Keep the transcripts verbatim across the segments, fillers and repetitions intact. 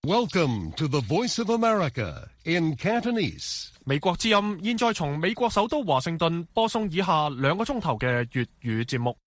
Welcome to the Voice of America in Cantonese. 美國之音現在從美國首都華盛頓播送以下兩個鐘頭嘅粵語節目。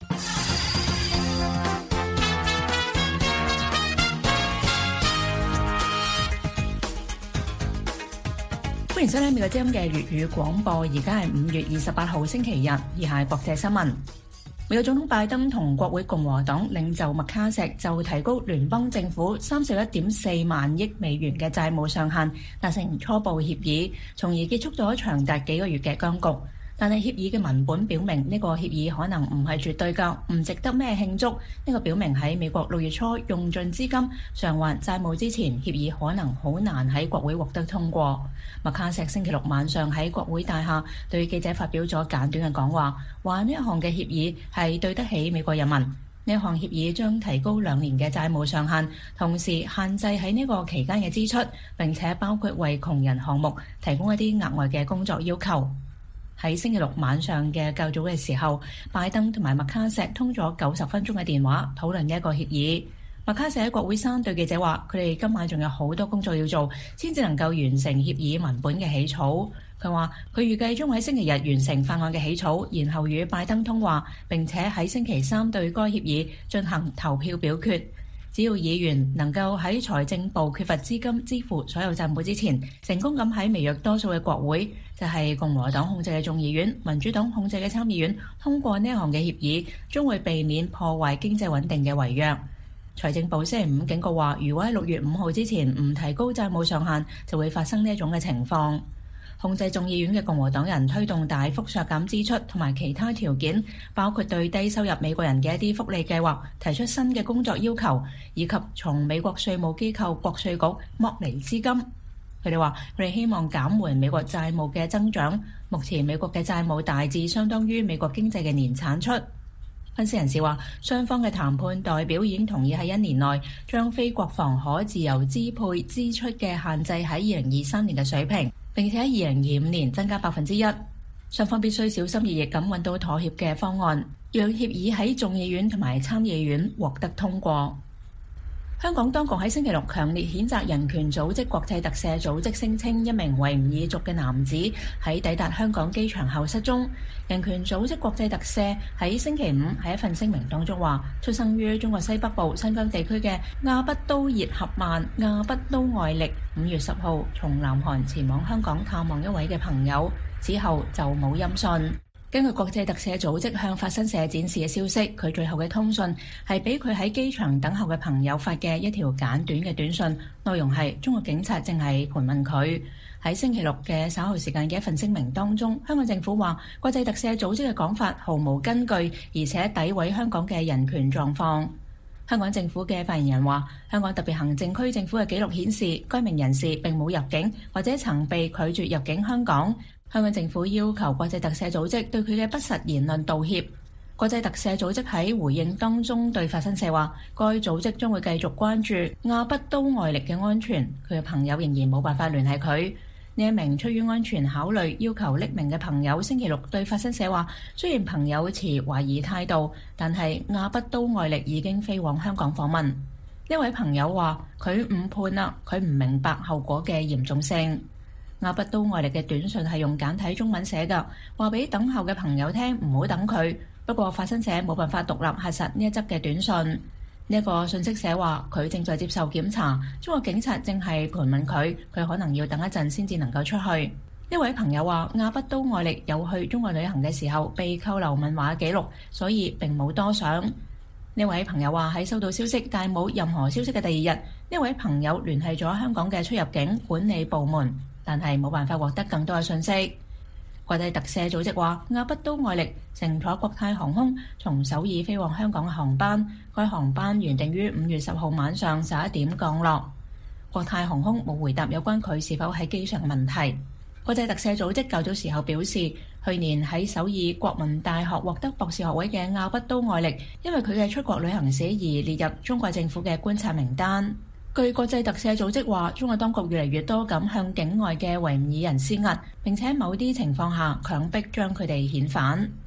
歡迎收聽美國之音嘅粵語廣播，而家係五月二十八號星期日，以下係國際新聞。美國總統拜登同國會共和黨領袖麥卡錫就提高聯邦政府三十一點四萬億美元嘅債務上限達成初步協議，從而結束咗長達幾個月嘅僵局。但係協議嘅文本表明呢個協議可能唔係絕對㗎，唔值得咩慶祝。呢個表明喺美國六月初用盡資金償還債務之前，協議可能好難喺國會獲得通過。麥卡錫星期六晚上喺國會大廈對記者發表咗簡短嘅講話，話呢一項嘅協議係對得起美國人民。呢一項協議將提高兩年嘅債務上限，同時限制喺呢個期間嘅支出，並且包括為窮人項目提供一啲額外嘅工作要求。喺星期六晚上嘅較早嘅時候，拜登同埋麥卡錫通咗九十分鐘嘅電話討論呢一個協議。麥卡錫喺國會山對記者話，佢哋今晚仲有好多工作要做，先至能夠完成協議文本嘅起草。佢話佢預計將喺星期日完成法案嘅起草，然後與拜登通話，並且喺星期三對該協議進行投票表決。只要議員能夠喺財政部缺乏資金支付所有債務之前，成功咁喺微弱多數嘅國會，就係共和黨控制嘅眾議院、民主黨控制嘅參議院通過呢一項嘅協議，將會避免破壞經濟穩定嘅違約。財政部星期五警告話，如果喺六月五號之前唔提高債務上限，就會發生呢一種嘅情況。控制眾議院嘅共和黨人推動大幅削減支出同埋其他條件，包括對低收入美國人嘅一啲福利計劃提出新嘅工作要求，以及從美國稅務機構國稅局剝離資金。佢哋話佢哋希望減緩美國債務嘅增長。目前美國嘅債務大致相當於美國經濟嘅年產出。分析人士話，雙方嘅談判代表已經同意喺一年內將非國防可自由支配支出嘅限制喺二零二三年嘅水平，並且喺二零二五年增加百分之一。雙方必須小心翼翼咁揾到妥協嘅方案，讓協議喺眾議院同埋參議院獲得通過。香港當局喺星期六強烈譴責人權組織國際特赦組織聲稱一名維吾爾族嘅男子喺抵達香港機場後失蹤。人權組織國際特赦喺星期五喺一份聲明當中話，出生於中國西北部新疆地區嘅亞不都熱合曼亞不都愛力五月十號從南韓前往香港探望一位嘅朋友，之後就冇音訊。根據國際特赦組織向法新社展示嘅消息，佢最後嘅通訊係俾佢喺機場等候嘅朋友發嘅一條簡短嘅短信，內容係中國警察正係盤問佢。喺星期六嘅稍後時間嘅一份聲明當中，香港政府話國際特赦組織嘅講法毫無根據，而且詆毀香港嘅人權狀況。香港政府嘅發言人話，香港特別行政區政府嘅記錄顯示，該名人士並冇入境或者曾被拒絕入境香港。香港政府要求國際特赦組織對佢嘅不實言論道歉。國際特赦組織喺回應當中對法新社話，該組織將會繼續關注亞不都愛力嘅安全，佢嘅朋友仍然冇辦法聯繫佢。呢一名出於安全考慮要求匿名嘅朋友星期六對法新社話，雖然朋友持懷疑態度，但係亞不都愛力已經飛往香港訪問。呢位朋友話佢誤判啦，佢唔明白後果嘅嚴重性。亞不都愛力嘅短信係用簡體中文寫㗎，話俾等候嘅朋友聽唔好等佢。不過法新社冇辦法獨立核實呢一則嘅短信。呢一個信息社話佢正在接受檢查，中國警察正係盤問佢，佢可能要等一陣先至能夠出去。呢位朋友話亞不都愛力有去中國旅行嘅時候被扣留問話記錄，所以並冇多想。呢位朋友話喺收到消息但冇任何消息嘅第二日，呢位朋友聯繫咗香港嘅出入境管理部門，但係冇辦法獲得更多嘅信息。國際特赦組織話，亞不都愛力乘坐國泰航空從首爾飛往香港嘅航班，該航班原定於五月十號晚上十一點降落。國泰航空冇回答有關佢是否喺機上嘅問題。國際特赦組織較早時候表示，去年喺首爾國民大學獲得博士學位嘅亞不都愛力，因為佢嘅出國旅行史而列入中國政府嘅觀察名單。據國際特赦組織話，中國當局越嚟越多咁向境外嘅維吾爾人施壓，並且某啲情況下強迫將佢哋遣返。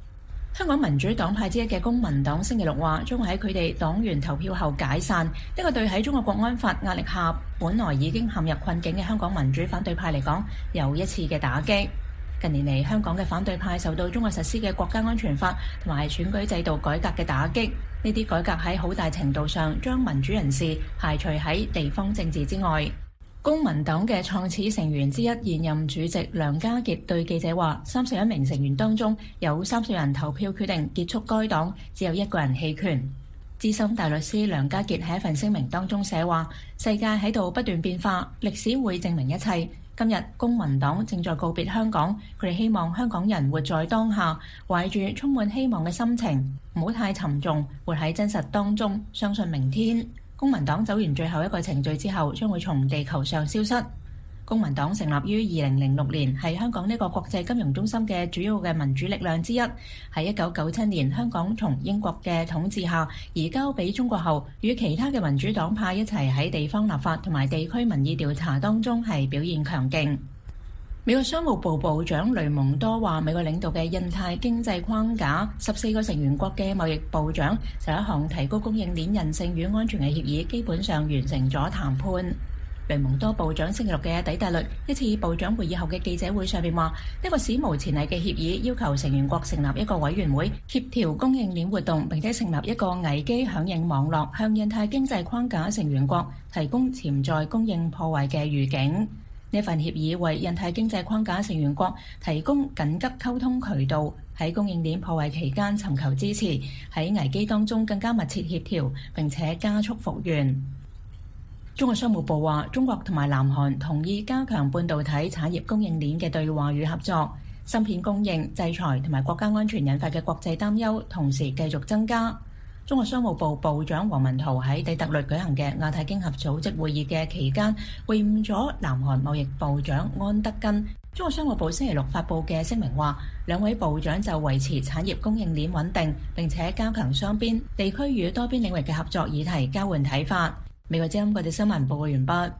香港民主黨派之一嘅公民黨星期六話，將會喺佢哋黨員投票後解散，呢個對喺中國國安法壓力下本來已經陷入困境嘅香港民主反對派嚟講，又一次嘅打擊。近年嚟，香港嘅反對派受到中國實施嘅國家安全法同埋選舉制度改革嘅打擊，呢啲改革喺好大程度上將民主人士排除喺地方政治之外。公民黨嘅創始成員之一、現任主席梁家傑對記者話，三十一名成員當中有三十人投票決定結束該黨，只有一個人棄權。資深大律師梁家傑喺一份聲明當中寫話，世界喺度不斷變化，歷史會證明一切。今日公民黨正在告別香港，佢哋希望香港人活在當下，懷住充滿希望嘅心情，唔好太沉重，活喺真實當中，相信明天。公民黨走完最後一個程序之後，將會從地球上消失。公民黨成立於二零零六年，係香港呢個國際金融中心嘅主要嘅民主力量之一。喺一九九七年香港從英國嘅統治下移交俾中國後，與其他嘅民主黨派一齊喺地方立法同埋地區民意調查當中係表現強勁。美國商務部部長雷蒙多話，美國領導嘅印太經濟框架十四個成員國嘅貿易部長就一項提高供應鏈韌性與安全嘅協議基本上完成咗談判。雷蒙多部長星期六嘅底特律一次部長會議後嘅記者會上邊話，呢個史無前例嘅協議要求成員國成立一個委員會協調供應鏈活動，並且成立一個危機響應網絡，向印太經濟框架成員國提供潛在供應破壞嘅預警。呢份協議為印太經濟框架成員國提供緊急溝通渠道，喺供應鏈破壞期間尋求支持，喺危機當中更加密切協調，並且加速復原。中國商務部話，中國同埋南韓同意加強半導體產業供應鏈嘅對話與合作。芯片供應、制裁同埋國家安全引發嘅國際擔憂同時繼續增加。中國商務部部長王文濤喺底特律舉行嘅亞太經合組織會議嘅期間，會晤咗南韓貿易部長安德根。中國商務部星期六發布嘅聲明話，兩位部長就維持產業供應鏈穩定，並且加強雙邊、地區與多邊領域嘅合作議題交換睇法。美國之音國際新聞報告完畢。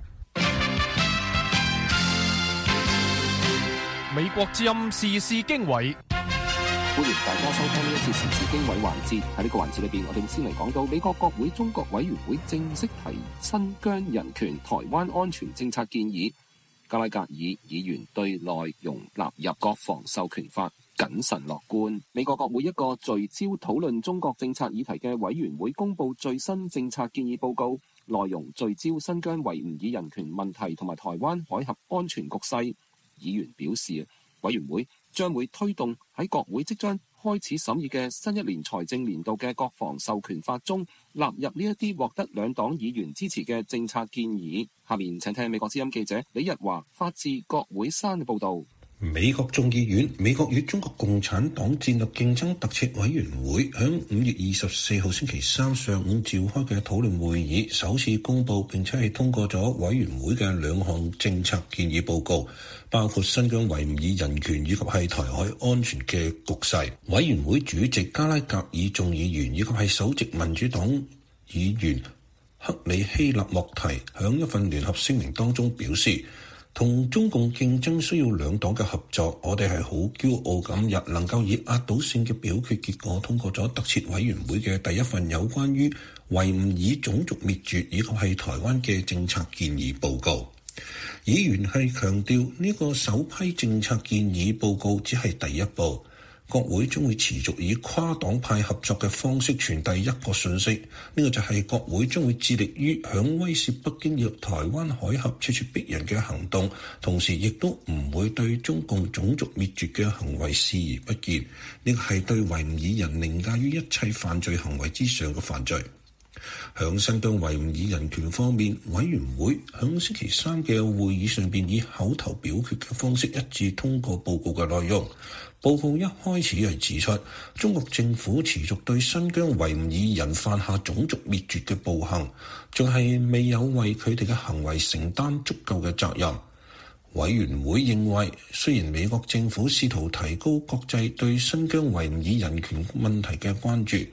美國之音時事經緯， 歡迎大家收聽呢一次時事經緯環節。喺呢個環節裏邊，我哋先嚟講到美國國會中國委員會正式提新疆人權、台灣安全政策建議。加拉格爾議員對內容納入國防授權法謹慎樂觀。美國國會一個聚焦討論中國政策議題嘅委員會公布最新政策建議報告。內容聚焦新疆維吾爾人權問題同埋台灣海峽安全局勢。議員表示，委員會將會推動喺國會即將開始審議嘅新一年財政年度嘅國防授權法中納入呢一啲獲得兩黨議員支持嘅政策建議。下面請聽美國之音記者李日華發自國會山嘅報導。 美國眾議院美國與中國共產黨戰略競爭特設委員會響五月二十四號星期三上午召開嘅討論會議，首次公佈並且係通過咗委員會嘅兩項政策建議報告，包括新疆維吾爾人權以及係台海安全嘅局勢。委員會主席加拉格爾眾議員以及係首席民主黨議員克里希納莫提響一份聯合聲明當中表示，同中共競爭需要兩黨嘅合作，我哋係好驕傲咁日能夠以壓倒性嘅表決結果通過咗特設委員會嘅第一份有關於維吾爾種族滅絕以及係台灣嘅政策建議報告。議員係強調呢個首批政策建議報告只係第一步。國會將會持續以跨黨派合作嘅方式傳遞一個訊息，呢個就係國會將會致力於響威懾北京入台灣海峽咄咄逼人嘅行動，同時亦都唔會對中共種族滅絕嘅行為視而不見，呢個係對維吾爾人凌駕於一切犯罪行為之上嘅犯罪。響新疆維吾爾人權方面，委員會響星期三嘅會議上邊以口頭表決嘅方式一致通過報告嘅內容。報告一開始係指出，中國政府持續對新疆維吾爾人犯下種族滅絕嘅暴行，仲係未有為佢哋嘅行為承擔足夠嘅責任。委員會認為，雖然美國政府試圖提高國際對新疆維吾爾人權問題嘅關注，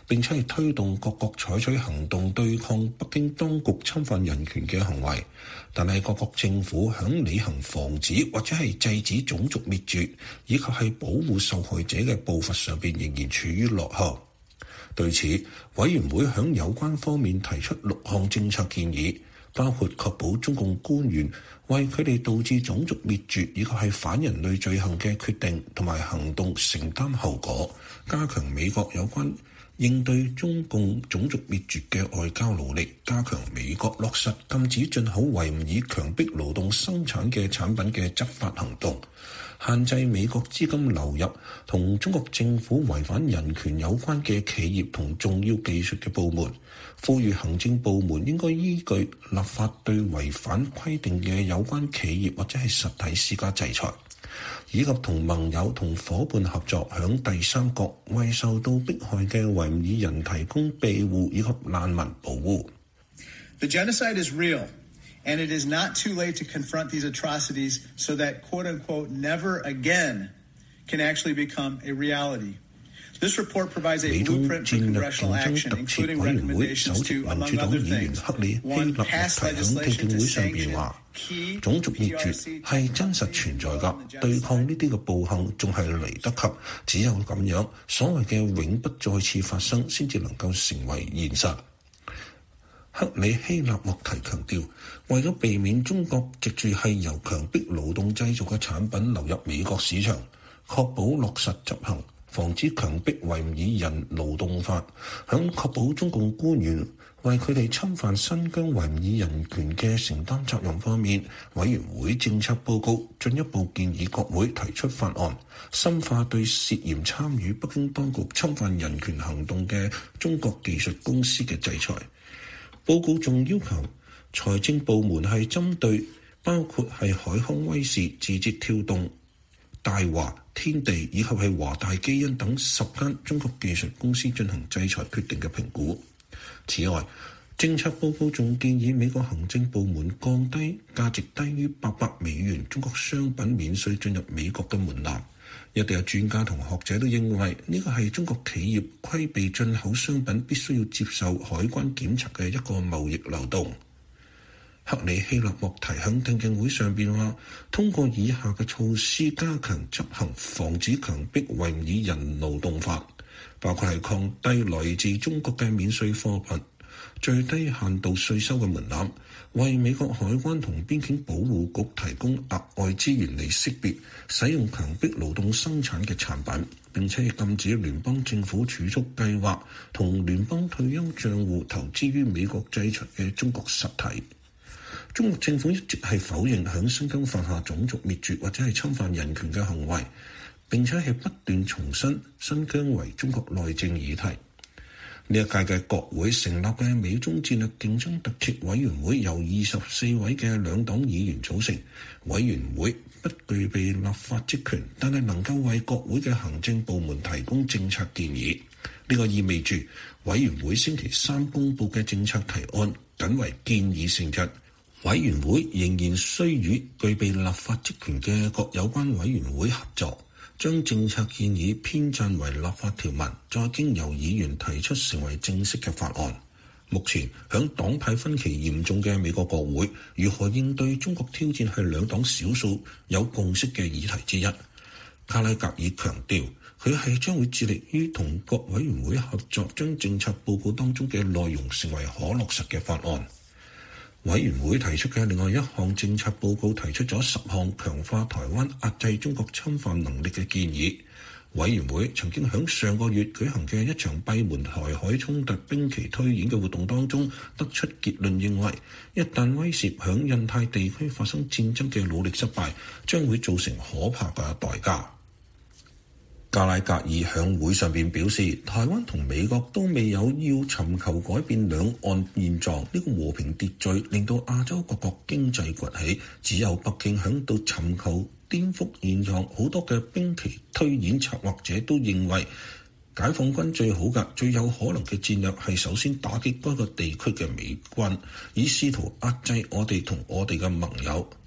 並且係推動各國採取行動對抗北京當局侵犯人權嘅行為，但係各國政府響履行防止或者係制止種族滅絕以及係保護受害者嘅步伐上邊仍然處於落後。對此，委員會響有關方面提出六項政策建議，包括確保中共官員為佢哋導致種族滅絕以及係反人類罪行嘅決定同埋行動承擔後果，加強美國有關應對中共種族滅絕嘅外交努力，加強美國落實禁止進口維吾爾強迫勞動生產嘅產品嘅執法行動，限制美國資金流入同中國政府違反人權有關嘅企業同重要技術嘅部門，呼籲行政部門應該依據立法對違反規定嘅有關企業或者係實體施加制裁，以及同盟友同夥伴合作，響第三國為受到迫害嘅維吾爾人提供庇護以及難民保護。 The genocide is real, and it is not too late to confront these atrocities so that quote unquote never again can actually become a reality. This report provides a blueprint for congressional action, including recommendations to, among other things, one, pass legislation to sanction key 種族滅絕係真實存在㗎，對抗呢啲嘅暴行仲係嚟得及，只有咁樣，所謂嘅永不再次發生先至能夠成為現實。克里希納莫提強調，為咗避免中國藉住係由強迫勞動製造嘅產品流入美國市場，確保落實執行防止強迫維吾爾人勞動法，響確保中共官員為佢哋侵犯新疆維吾爾人權嘅承擔責任方面，委員會政策報告進一步建議國會提出法案，深化對涉嫌參與北京當局侵犯人權行動嘅中國技術公司嘅制裁。報告仲要求財政部門係針對包括係海康威視、字節跳動、大華、天地以及係華大基因等十間中國技術公司進行制裁決定嘅評估。此外，政策報告仲建議美國行政部門降低價值低於八百美元中國商品免稅進入美國嘅門檻。一啲嘅專家同學者都認為呢個係中國企業規避進口商品必須要接受海關檢查嘅一個貿易漏洞。克里希納莫提響聽證會上邊話，通過以下嘅措施加強執行防止強迫維吾爾人勞動法，包括係降低來自中國嘅免稅貨品最低限度稅收嘅門檻，為美國海關同邊境保護局提供額外資源嚟識別使用強迫勞動生產嘅產品，並且禁止聯邦政府儲蓄計劃同聯邦退休帳戶投資於美國制裁嘅中國實體。中國政府一直係否認響新疆犯下種族滅絕或者係侵犯人權嘅行為，並且係不斷重申新疆為中國內政議題。呢一屆嘅國會成立嘅美中戰略競爭特設委員會由二十四位嘅兩黨議員組成，委員會不具備立法職權，但係能夠為國會嘅行政部門提供政策建議。呢個意味住委員會星期三公佈嘅政策提案僅為建議性質。委員會仍然需與具備立法職權嘅各有關委員會合作，將政策建議編撰為立法條文，再經由議員提出成為正式嘅法案。目前響黨派分歧嚴重嘅美國國會，如何應對中國挑戰係兩黨少數有共識嘅議題之一。卡拉格爾強調，佢係將會致力於同各委員會合作，將政策報告當中嘅內容成為可落實嘅法案。委員會提出嘅另外一項政策報告提出咗十項強化台灣壓制中國侵犯能力嘅建議。委員會曾經喺上個月舉行嘅一場閉門台海衝突兵棋推演嘅活動當中得出結論，認為一旦威懾響印太地區發生戰爭嘅努力失敗，將會造成可怕嘅代價。加拉格爾響會上邊表示，台灣同美國都未有要尋求改變兩岸現狀，呢個和平秩序令到亞洲各國經濟崛起，只有北京響度尋求顛覆現狀。好多嘅兵棋推演策劃者都認為，解放軍最好嘅、最有可能嘅戰略係首先打擊該個地區嘅美軍，以試圖壓制我哋同我哋嘅盟友。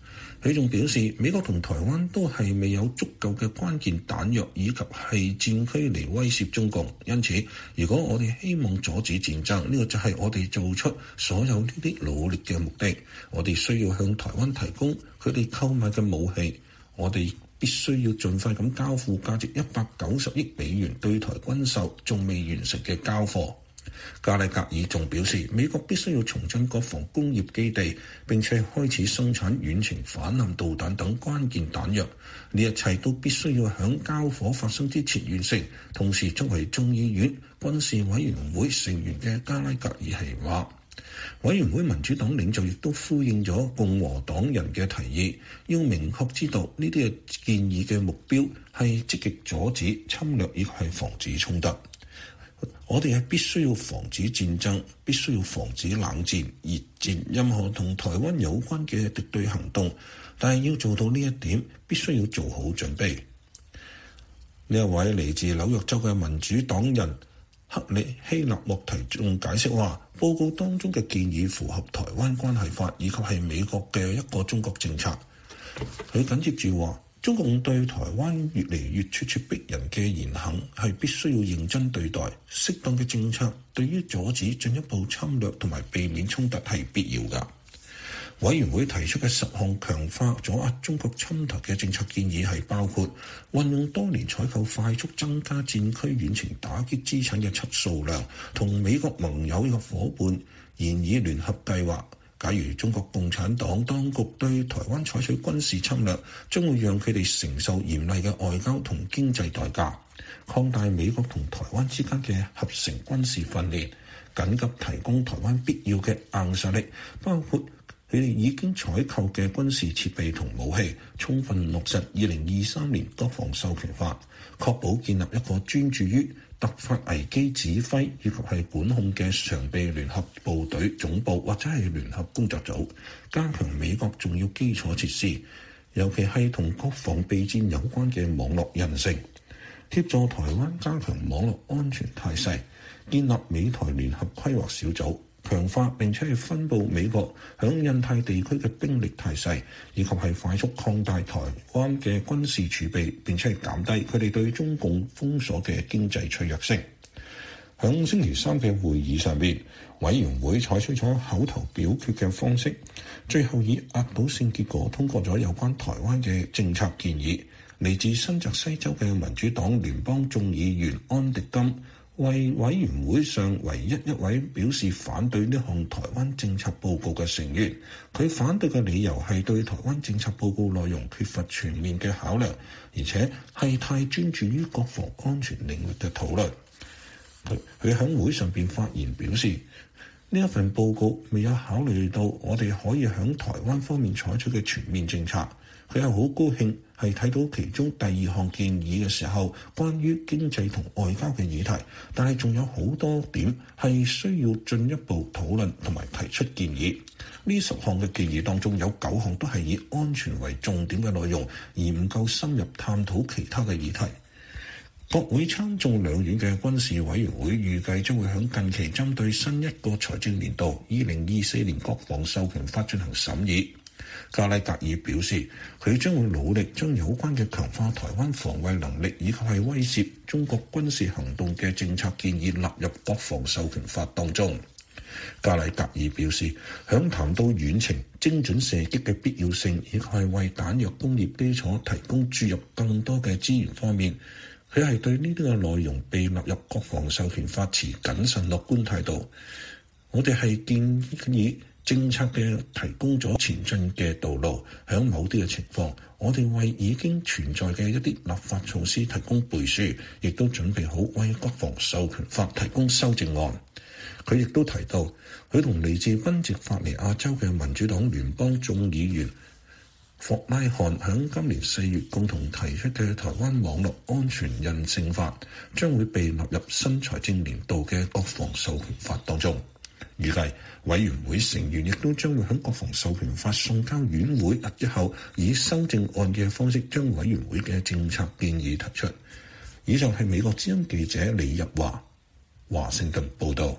佢仲表示，美國同台灣都係未有足夠嘅關鍵彈藥以及係戰區嚟威脅中共，因此如果我哋希望阻止戰爭，呢個就係我哋做出所有呢啲努力嘅目的。我哋需要向台灣提供佢哋購買嘅武器，我哋必須要盡快咁交付價值一百九十億美元對台軍售仲未完成嘅交貨。加拉格爾仲表示，美國必須要重振國防工業基地，並且開始生產遠程反艦導彈等關鍵彈藥。呢一切都必須要喺交火發生之前完成。同時，作為眾議院軍事委員會成員嘅加拉格爾係話，委員會民主黨領袖亦都呼應咗共和黨人嘅提議，要明確知道呢啲嘅建議嘅目標係積極阻止侵略以及係防止衝突。我哋係必須要防止戰爭，必須要防止冷戰、熱戰，任何同台灣有關嘅敵對行動。但係要做到呢一點，必須要做好準備。呢一位嚟自紐約州嘅民主黨人克里希納莫提仲解釋話，報告當中嘅建議符合台灣關係法以及係美國嘅一個中國政策。佢緊接住話，中共對台灣越嚟越咄咄逼人嘅言行係必須要認真對待，適當嘅政策對於阻止進一步侵略同埋避免衝突係必要㗎。委員會提出嘅十項強化阻壓中國侵台嘅政策建議係包括運用多年採購快速增加戰區遠程打擊資產嘅測數量，同美國盟友嘅夥伴研議聯合計劃。假如中國共產黨當局對台灣採取軍事侵略，將會讓佢哋承受嚴厲嘅外交同經濟代價。擴大美國同台灣之間嘅合成軍事訓練，緊急提供台灣必要嘅硬實力，包括佢哋已經採購嘅軍事設備同武器，充分落實二零二三年國防授權法，確保建立一個專注於突發危機指揮以及係管控嘅常備聯合部隊總部或者係聯合工作組，加強美國重要基礎設施，尤其係同國防備戰有關嘅網絡韌性，協助台灣加強網絡安全態勢，建立美台聯合規劃小組，強化並且係分佈美國響印太地區嘅兵力態勢，以及係快速擴大台灣嘅軍事儲備，並且係減低佢哋對中共封鎖嘅經濟脆弱性。響星期三嘅會議上邊，委員會採取咗口頭表決嘅方式，最後以壓倒性結果通過咗有關台灣嘅政策建議。嚟自新澤西州嘅民主黨聯邦眾議員安迪金為委員會上唯一一位表示反對呢項台灣政策報告嘅成員，佢反對嘅理由係對台灣政策報告內容缺乏全面嘅考量，而且係太專注於國防安全領域嘅討論。佢佢喺會上邊發言表示，呢一份報告未有考慮到我哋可以喺台灣方面採取嘅全面政策。佢係好高興係睇到其中第二項建議嘅時候，關於經濟同外交嘅議題，但係仲有好多點係需要進一步討論同埋提出建議。呢十項嘅建議當中有九項都係以安全為重點嘅內容，而唔夠深入探討其他嘅議題。國會參眾兩院嘅軍事委員會預計將會喺近期針對新一個財政年度二零二四年國防授權法進行審議。加拉格爾表示，佢將會努力將有關嘅強化台灣防衛能力以及係威懾中國軍事行動嘅政策建議納入國防授權法當中。加拉格爾表示，響談到遠程精準射擊嘅必要性以及係為彈藥工業基礎提供注入更多嘅資源方面，佢係對呢啲嘅內容被納入國防授權法持謹慎樂觀態度。我哋係建議政策嘅提供咗前進嘅道路，喺某啲嘅情況，我哋為已經存在嘅一啲立法措施提供背書，亦都準備好為國防授權法提供修正案。佢亦都提到，佢同嚟自賓夕法尼亞州嘅民主黨聯邦眾議員霍拉漢喺今年四月共同提出嘅台灣網絡安全韌性法，將會被納入新財政年度嘅國防授權法當中。預計委員會成員亦都將會喺國防授權法送交院會日之後，以修正案嘅方式將委員會嘅政策建議提出。以上係美國之音記者李日華華盛頓報道。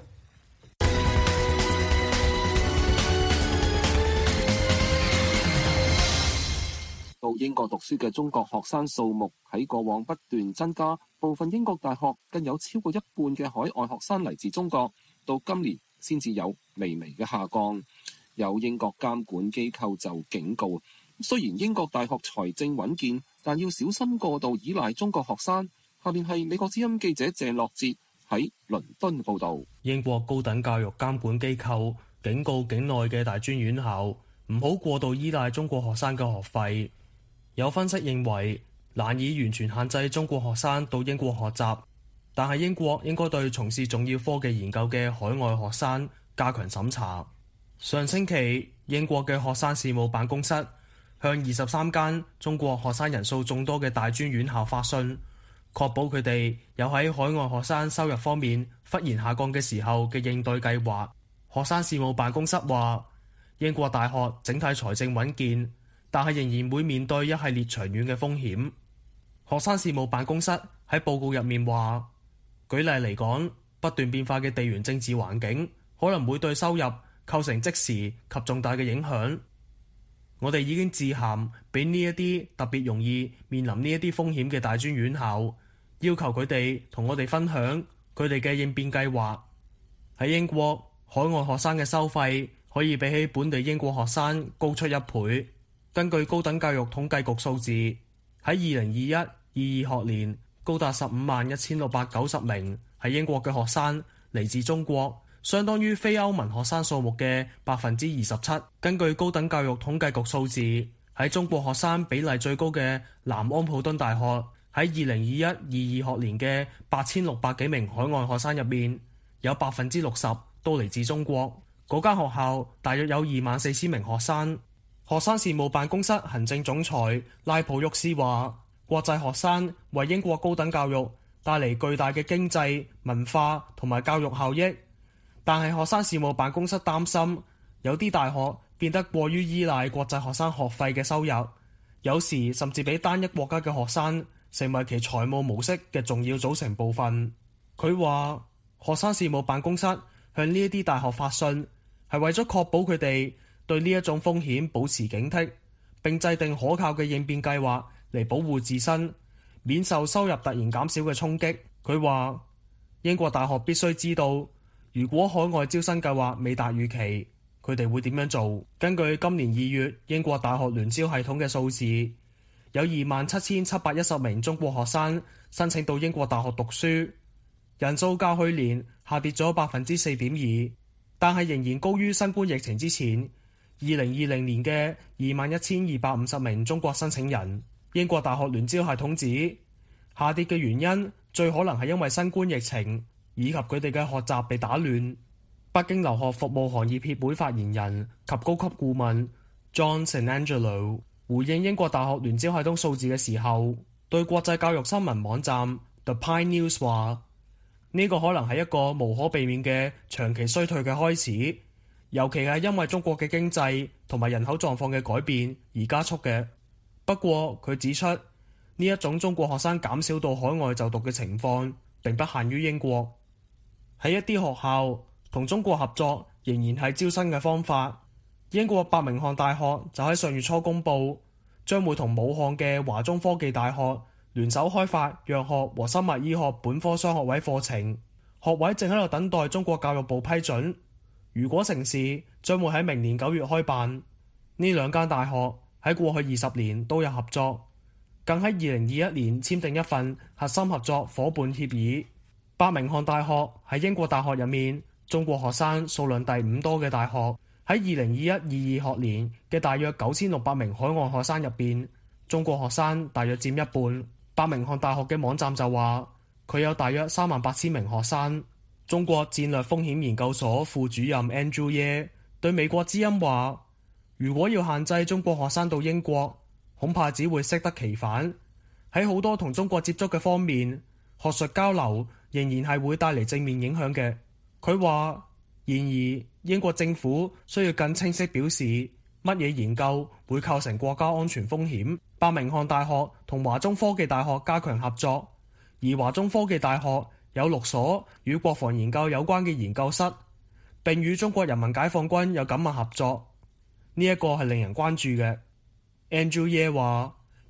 英國讀書嘅中國學生數目喺過往不斷增加，部分英國大學更有超過一半嘅海外學生嚟自中國，到今年先至有微微嘅下降。有英國監管機構就警告，雖然英國大學財政穩健，但要小心過度依賴中國學生。下面係美國之音記者鄭樂哲喺倫敦報道。 英國高等教育監管機構警告境內嘅大專院校唔好過度依賴中國學生嘅學費。有分析認為難以完全限制中國學生到英國學習，但係英國應該對從事重要科技研究嘅海外學生加強審查。上星期，英國嘅學生事務辦公室向二十三間中國學生人數眾多嘅大專院校發信，確保佢哋有喺海外學生收入方面忽然下降嘅時候嘅應對計劃。學生事務辦公室話，英國大學整體財政穩健，但係仍然會面對一系列長遠嘅風險。學生事務辦公室喺報告入面話，舉例嚟講，不斷變化嘅地緣政治環境可能會對收入構成即時及重大嘅影響。我哋已經致函俾呢一啲特別容易面臨呢一啲風險嘅大專院校，要求佢哋同我哋分享佢哋嘅應變計劃。喺英國，海外學生嘅收費可以比起本地英國學生高出一倍。根據高等教育統計局數字，喺二零二一、二二學年，高達十五萬一千六百九十名喺英國嘅學生嚟自中國，相當於非歐盟學生數目嘅百分之二十七。根據高等教育統計局數字，喺中國學生比例最高嘅南安普敦大學，喺二零二一、二二學年嘅八千六百幾名海外學生入面，有百分之六十都嚟自中國。嗰間學校大約有二萬四千名學生。學生事務辦公室行政總裁拉普沃斯話，國際學生為英國高等教育帶嚟巨大嘅經濟、文化同埋教育效益，但係學生事務辦公室擔心有啲大學變得過於依賴國際學生學費嘅收入，有時甚至俾單一國家嘅學生成為其財務模式嘅重要組成部分。佢話，學生事務辦公室向呢一啲大學發信，係為咗確保佢哋對呢一種風險保持警惕，並制定可靠嘅應變計劃嚟保護自身，免受收入突然減少嘅衝擊。佢話，英國大學必須知道，如果海外招生計劃未達預期，佢哋會點樣做。根據今年二月英國大學聯招系統嘅數字，有二萬七千七百一十名中國學生申請到英國大學讀書，人數較去年下跌咗百分之四點二，但係仍然高於新冠疫情之前二零二零年嘅二萬一千二百五十名中國申請人。英國大學聯招系統指，下跌嘅原因最可能係因為新冠疫情以及佢哋嘅學習被打亂。北京留學服務行業協會發言人及高級顧問 John Sanangelo 回應英國大學聯招系統數字嘅時候，對國際教育新聞網站 The Pine News 話，呢個可能係一個無可避免嘅長期衰退嘅開始，尤其係因為中國嘅經濟同埋人口狀況嘅改變而加速嘅。不過佢指出，呢一種中國學生減少到海外就讀嘅情況並不限於英國。喺一啲學校同中國合作仍然係招生嘅方法。英國伯明翰大學就喺上月初公佈，將會同武漢嘅華中科技大學聯手開發藥學和生物醫學本科雙學位課程，學位正喺度等待中國教育部批准。如果成事，將會喺明年九月開辦。呢兩間大學喺過去二十年都有合作，更喺二零二一年簽訂一份核心合作伙伴協議。伯明翰大學喺英國大學入面中國學生數量第五多嘅大學，喺二零二一、二二學年嘅大約九千六百名海外學生入邊，中國學生大約佔一半。伯明翰大學嘅網站就話，佢有大約三萬八千名學生。中國戰略風險研究所副主任 Andrew Ye 對美國之音話，如果要限制中國學生到英國，恐怕只會適得其反。喺好多同中國接觸嘅方面，學術交流仍然係會帶嚟正面影響嘅。佢話，然而英國政府需要更清晰表示乜嘢研究會構成國家安全風險。伯明翰大學同華中科技大學加強合作，而華中科技大學有六所與國防研究有關嘅研究室，並與中國人民解放軍有緊密合作。呢一個係令人關注嘅。Andrew Ye 話，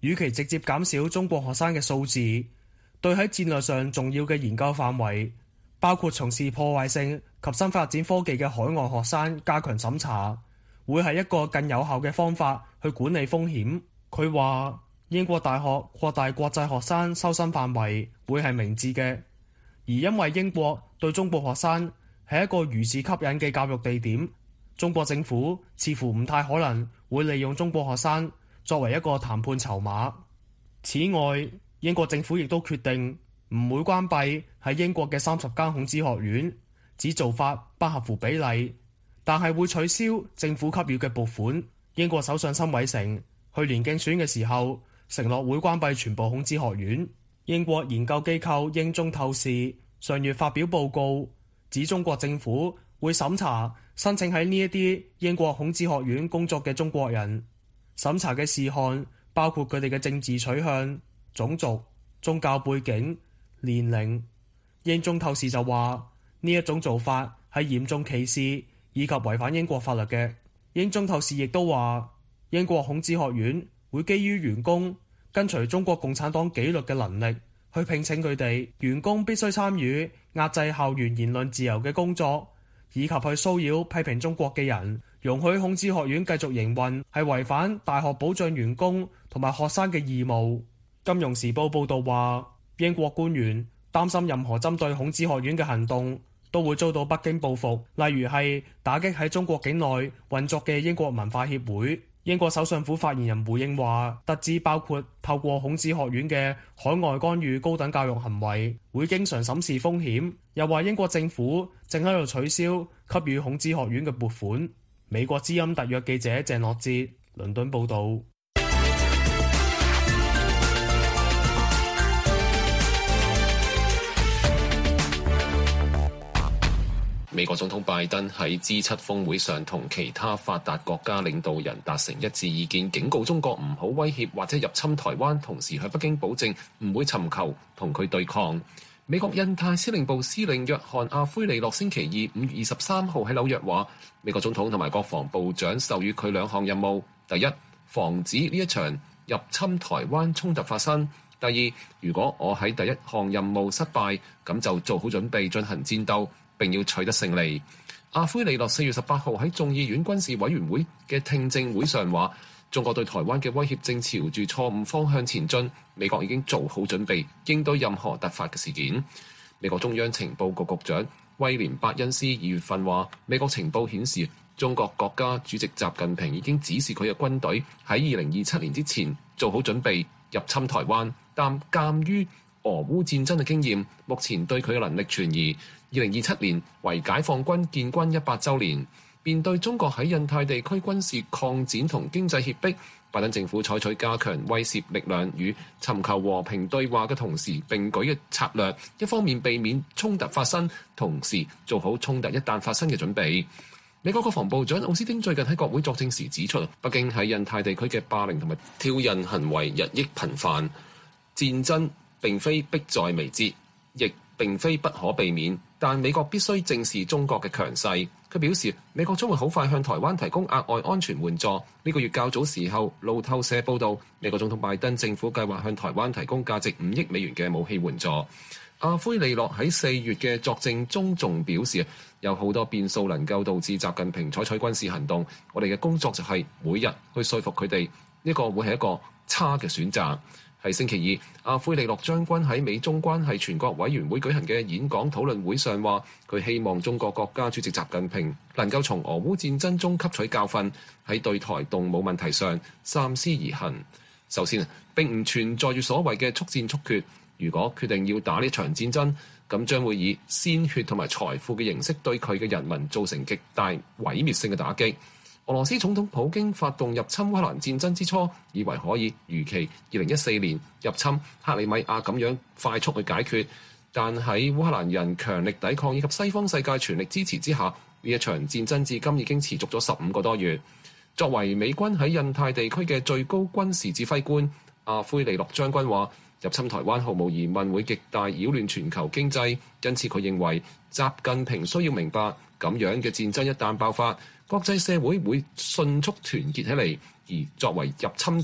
與其直接減少中國學生嘅數字，對喺戰略上重要嘅研究範圍，包括從事破壞性及新發展科技嘅海外學生加強審查，會係一個更有效嘅方法去管理風險。佢話英國大學擴大國際學生收生範圍會係明智嘅，而因為英國對中國學生係一個如此吸引嘅教育地點，中國政府似乎唔太可能會利用中國學生作為一個談判籌碼。此外，英國政府亦都決定唔會關閉喺英國嘅三十間孔子學院，指做法不合乎比例，但係會取消政府給予嘅撥款。英國首相辛偉誠去年競選嘅時候承諾會關閉全部孔子學院。英國研究機構英中透視上月發表報告，指中國政府會審查申請喺呢一啲英國孔子學院工作嘅中國人，審查嘅事項包括佢哋嘅政治取向、種族、宗教背景、年齡。英中透視就話呢一種做法係嚴重歧視以及違反英國法律嘅。英中透視亦都話英國孔子學院會基於員工跟隨中國共產黨紀律嘅能力去聘請佢哋。員工必須參與壓制校園言論自由嘅工作，以及去騷擾批評中國嘅人。容許孔子學院繼續營運係違反大學保障員工同埋學生嘅義務。金融時報報導話，英國官員擔心任何針對孔子學院嘅行動都會遭到北京報復，例如係打擊喺中國境內運作嘅英國文化協會。英國首相府發言人回應話，得知包括透過孔子學院嘅海外干預高等教育行為，會經常審視風險。又話英國政府正喺度取消給予孔子學院嘅撥款。美國之音特約記者鄭樂哲，倫敦報導。 美國總統拜登喺 G 七 峰會上同其他發達國家領導人達成一致意見，警告中國唔好威脅或者入侵台灣，同時向北京保證唔會尋求同佢對抗。美國印太司令部司令約翰阿奎利諾星期二五月二十三號喺紐約話，美國總統同埋國防部長授予佢兩項任務：第一，防止呢一場入侵台灣衝突發生；第二，如果我喺第一項任務失敗，咁就做好準備進行戰鬥，並要取得勝利。阿奎利諾四月十八號喺眾議院軍事委員會嘅聽證會上話，中國對台灣嘅威脅正朝住錯誤方向前進，美國已經做好準備應對任何突發嘅事件。美國中央情報局局長威廉伯恩斯二月份話，美國情報顯示中國國家主席習近平已經指示佢嘅軍隊喺二零二七年之前做好準備入侵台灣，但鑑於俄烏戰爭嘅經驗，目前對佢嘅能力存疑。二零二七年為解放軍建軍一百週年，面對中國喺印太地區軍事擴展同經濟脅迫，拜登政府採取加強威懾力量與尋求和平對話嘅同時並舉嘅策略，一方面避免衝突發生，同時做好衝突一旦發生嘅準備。美國國防部長奧斯汀最近喺國會作證時指出，北京喺印太地區嘅霸凌同埋挑釁行為日益頻繁，戰爭並非迫在眉睫，亦並非不可避免，但美國必須正視中國嘅強勢。佢表示，美國將會好快向台灣提供額外安全援助。呢個月較早時候，路透社報道，美國總統拜登政府計劃向台灣提供價值五億美元嘅武器援助。阿奎利諾喺四月嘅作證中仲表示，有好多變數能夠導致習近平採取軍事行動。我哋嘅工作就係每日去說服佢哋，呢個會係一個差嘅選擇。喺星期二，阿奎利諾將軍喺美中關係全國委員會舉行嘅演講討論會上話，佢希望中國國家主席習近平能夠從俄烏戰爭中吸取教訓，喺對台動武問題上三思而行。首先，並唔存在住所謂嘅速戰速決。如果決定要打呢場戰爭，咁將會以鮮血同埋財富嘅形式對佢嘅人民造成極大毀滅性嘅打擊。俄羅斯總統普京發動入侵烏克蘭戰爭之初，以為可以如期二零一四年入侵克里米亞咁樣快速去解決，但喺烏克蘭人強力抵抗以及西方世界全力支持之下，呢一場戰爭至今已經持續咗十五個多月。作為美軍喺印太地區嘅最高軍事指揮官，阿奎利諾將軍話，入侵台灣毫無疑問會極大擾亂全球經濟，因此佢認為習近平需要明白，咁樣嘅戰爭一旦爆發，國際社會會迅速團結起嚟，而作為入侵者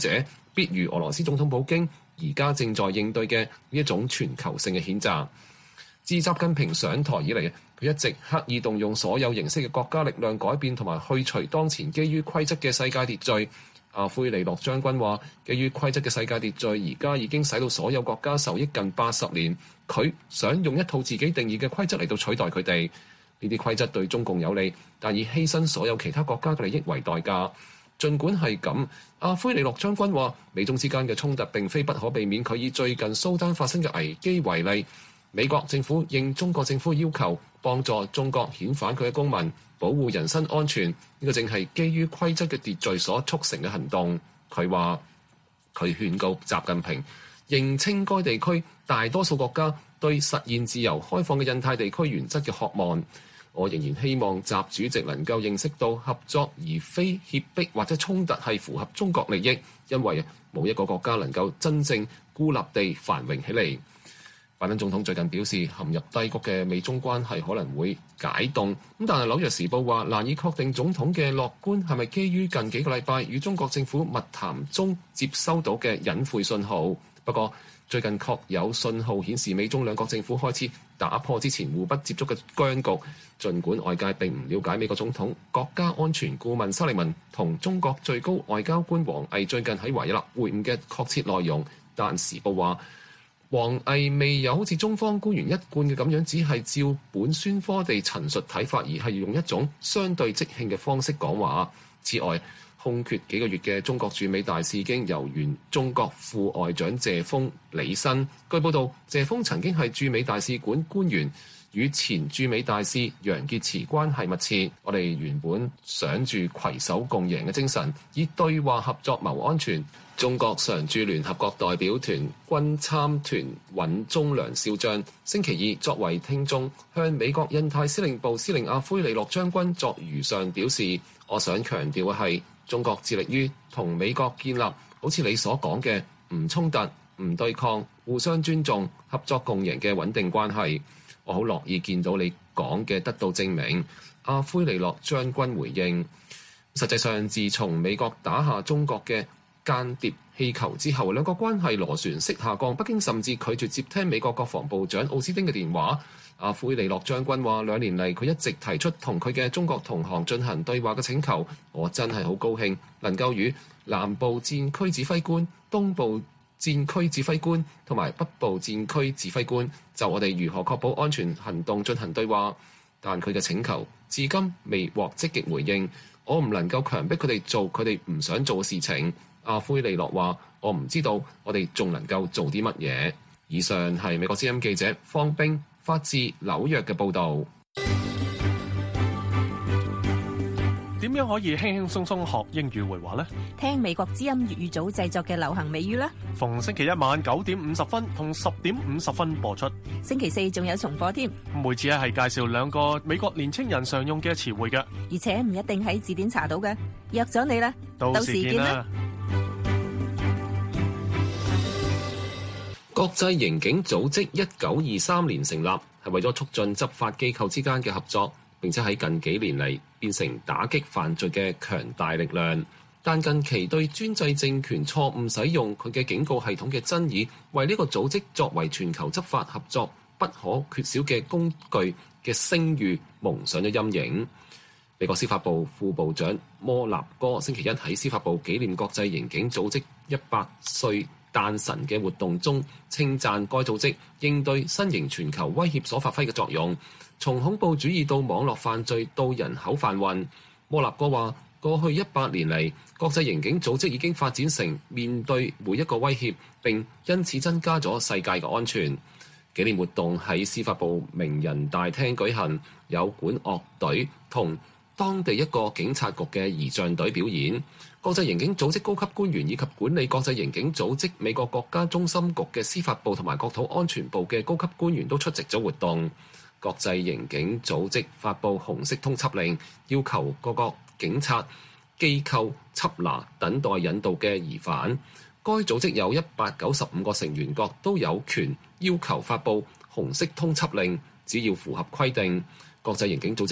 必如俄羅斯總統普京而家正在應對嘅呢一種全球性嘅譴責。自習近平上台以嚟，佢一直刻意動用所有形式嘅國家力量改變同埋去除當前基於規則嘅世界秩序。阿奎利諾將軍話：基於規則嘅世界秩序，而家已經使到所有國家受益近八十年。佢想用一套自己定義嘅規則嚟到取代佢哋。呢啲規則對中共有利，但以犧牲所有其他國家嘅利益為代價。儘管係咁，阿奎利諾將軍話：美中之間嘅衝突並非不可避免。佢以最近蘇丹發生嘅危機為例，美國政府應中國政府要求，幫助中國遣返佢嘅公民，保護人身安全。呢個正係基於規則嘅秩序所促成嘅行動。佢話：佢勸告習近平認清該地區大多數國家對實現自由開放嘅印太地區原則嘅渴望。我仍然希望習主席能夠認識到合作而非脅迫或者衝突係符合中國利益，因為冇一個國家能夠真正孤立地繁榮起嚟。拜登總統最近表示，陷入低谷嘅美中關係可能會解凍，咁但係紐約時報話難以確定總統嘅樂觀係咪基於近幾個禮拜與中國政府密談中接收到嘅隱晦信號。不過最近確有信號顯示美中兩國政府開始打破之前互不接觸嘅僵局。儘管外界並唔了解美國總統國家安全顧問沙利文同中國最高外交官王毅最近喺維也納會晤嘅確切內容，但時報話王毅未有好似中方官員一貫嘅咁樣，只係照本宣科地陳述睇法，而係用一種相對即興嘅方式講話。此外，空缺幾個月嘅中國駐美大使已經由原中國副外長謝鋒履新。據報道，謝鋒曾經係駐美大使館官員，與前駐美大使楊潔篪關係密切。我哋原本想住攜手共贏嘅精神，以對話合作謀安全。中國常駐聯合國代表團軍參團尹宗良少將星期二作為聽眾，向美國印太司令部司令阿奎利諾將軍作如上表示：我想強調嘅係，中國致力於同美國建立好似你所講嘅唔衝突、唔對抗、互相尊重、合作共贏嘅穩定關係。我好樂意見到你講嘅得到證明。阿奎利諾將軍回應：實際上，自從美國打下中國嘅間諜氣球之後，兩國關係螺旋式下降。北京甚至拒絕接聽美國國防部長奧斯汀嘅電話。阿奎利諾將軍話：兩年嚟，佢一直提出同佢嘅中國同行進行對話嘅請求。我真係好高興能夠與南部戰區指揮官、東部戰區指揮官同埋北部戰區指揮官就我哋如何確保安全行動進行對話。但佢嘅請求至今未獲積極回應。我唔能夠強迫佢哋做佢哋唔想做嘅事情。阿奎利諾話：我唔知道我哋仲能夠做啲乜嘢。以上係美國之音記者方冰發自紐約嘅報導。 點樣可以輕輕鬆鬆學英語會話呢？ 聽美國之音粵語組製作嘅流行美語啦。 逢星期一晚九點五十分同十點五十分播出。 星期四仲有重播添。 每次咧係介紹兩個美國年青人常用嘅詞彙嘅， 而且唔一定喺字典查到嘅。約咗你啦， 到時見啦。 國際刑警組織一九二三年成立，係為咗促進執法機構之間嘅合作，並且喺近幾年嚟變成打擊犯罪嘅強大力量。但近期對專制政權錯誤使用佢嘅警告系統嘅爭議，為呢個組織作為全球執法合作不可缺少嘅工具嘅聲譽蒙上咗陰影。美國司法部副部長摩納哥星期一喺司法部紀念國際刑警組織一百歲誕辰嘅活動中，稱讚該組織應對新型全球威脅所發揮嘅作用，從恐怖主義到網絡犯罪到人口販運。摩納哥話：過去一百年嚟，國際刑警組織已經發展成面對每一個威脅，並因此增加咗世界嘅安全。紀念活動喺司法部名人大廳舉行，有管樂隊同當地一個警察局嘅儀仗隊表演。國際刑警組織高級官員以及管理國際刑警組織美國國家中心局嘅司法部同埋國土安全部嘅高級官員都出席咗活動。國際刑警組織發布紅色通緝令，要求各個警察機構緝拿等待引渡嘅疑犯。該組織有一百九十五個成員國，都有權要求發布紅色通緝令，只要符合規定。國際刑警組織話，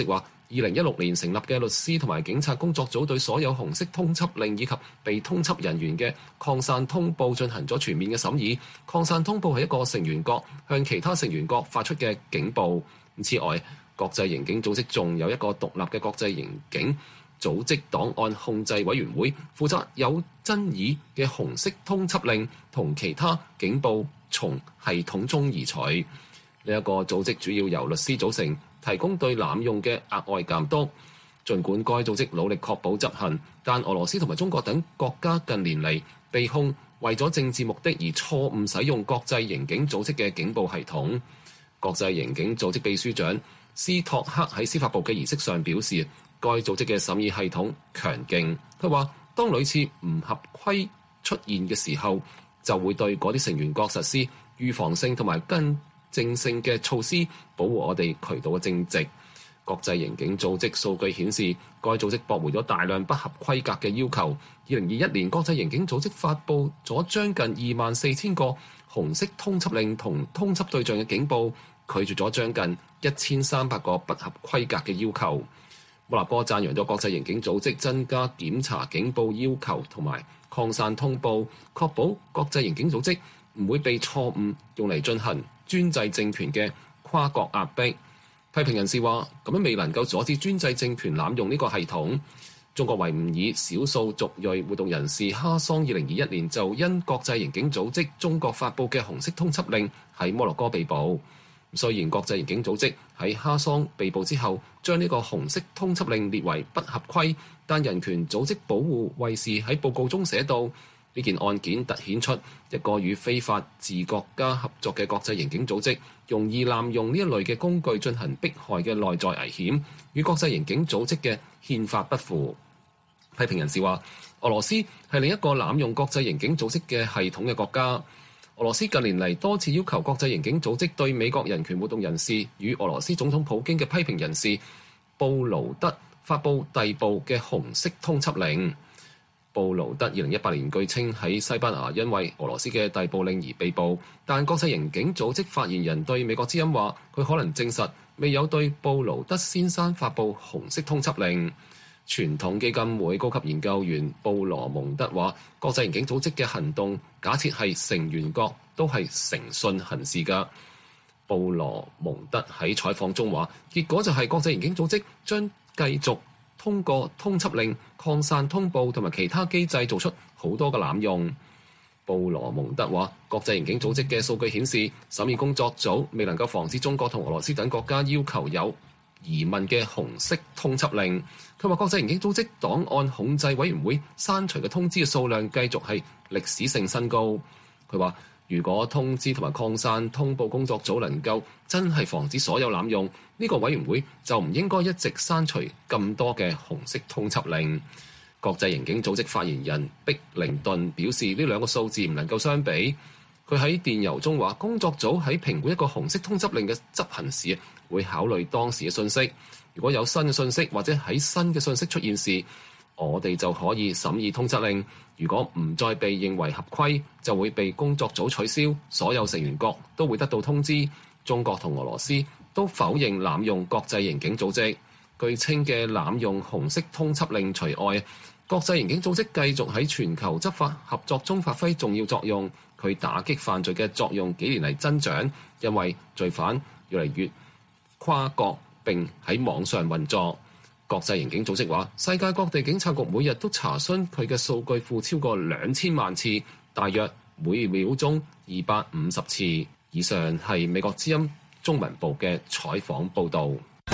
二零一六年成立嘅律師同埋警察工作組對所有紅色通緝令以及被通緝人員嘅擴散通報進行咗全面嘅審議。擴散通報係一個成員國向其他成員國發出嘅警報。此外，國際刑警組織仲有一個獨立嘅國際刑警組織檔案控制委員會，負責有爭議嘅紅色通緝令同其他警報從系統中移除。呢、這、一個組織主要由律師組成，提供對濫用嘅額外監督。儘管該組織努力確保執行，但俄羅斯同埋中國等國家近年嚟被控為咗政治目的而錯誤使用國際刑警組織嘅警報系統。國際刑警組織秘書長斯托克喺司法部嘅儀式上表示，該組織嘅審議系統強勁。佢話，當屢次唔合規出現嘅時候，就會對嗰啲成員國實施預防性同埋更正性嘅措施，保護我哋渠道嘅正直。國際刑警組織數據顯示，該組織駁回咗大量不合規格嘅要求。二零二一年，國際刑警組織發布咗將近二萬四千個紅色通緝令同通緝對象嘅警報，拒絕咗將近一千三百個不合規格嘅要求。摩納哥讚揚咗國際刑警組織增加檢查警報要求同埋擴散通報，確保國際刑警組織唔會被錯誤用嚟進行專制政權嘅跨國壓迫。批評人士話，咁樣未能夠阻止專制政權濫用呢個系統。中國維吾爾少數族裔活動人士哈桑二零二一年就因國際刑警組織中國發布嘅紅色通緝令喺摩洛哥被捕。雖然國際刑警組織喺哈桑被捕之後將呢個紅色通緝令列為不合規，但人權組織保護衛士喺報告中寫道，呢件案件凸顯出一個與非法治國家合作嘅國際刑警組織容易濫用呢一類嘅工具進行迫害嘅內在危險，與國際刑警組織嘅憲法不符。批評人士話，俄羅斯係另一個濫用國際刑警組織嘅系統嘅國家。俄羅斯近年嚟多次要求國際刑警組織對美國人權活動人士與俄羅斯總統普京嘅批評人士布勞德發布逮捕嘅紅色通緝令。布勞德二零一八年據稱喺西班牙因為俄羅斯嘅逮捕令而被捕，但國際刑警組織發言人對美國之音話，佢可能證實未有對布勞德先生發布紅色通緝令。傳統基金會高級研究員布羅蒙德話，國際刑警組織嘅行動假設係成員國都係誠信行事㗎。布羅蒙德喺採訪中話，結果就係國際刑警組織將繼續通過通緝令、擴散通報同埋其他機制做出好多嘅濫用。布羅蒙德話，國際刑警組織嘅數據顯示，審議工作組未能夠防止中國同俄羅斯等國家要求有疑問嘅紅色通緝令。佢話，國際刑警組織檔案控制委員會刪除嘅通知嘅數量繼續係歷史性新高。佢話，如果通知同埋擴散通報工作組能夠真係防止所有濫用，呢個委員會就唔應該一直刪除咁多嘅紅色通緝令。國際刑警組織發言人碧靈頓表示，呢兩個數字唔能夠相比。佢喺電郵中話，工作組喺評估一個紅色通緝令嘅執行時，會考慮當時嘅信息。如果有新嘅信息或者喺新嘅信息出現時，我哋就可以審議通緝令。如果唔再被認為合規，就會被工作組取消。所有成員國都會得到通知。中國同俄羅斯都否認濫用國際刑警組織。據稱嘅濫用紅色通緝令除外，國際刑警組織繼續喺全球執法合作中發揮重要作用。佢打擊犯罪嘅作用幾年嚟增長，因為罪犯越嚟越跨國並喺網上運作。國際刑警組織話，世界各地警察局每日都查詢佢嘅數據庫超過兩千萬次，大約每秒鐘二百五十次。以上係美國之音中文部嘅採訪報導。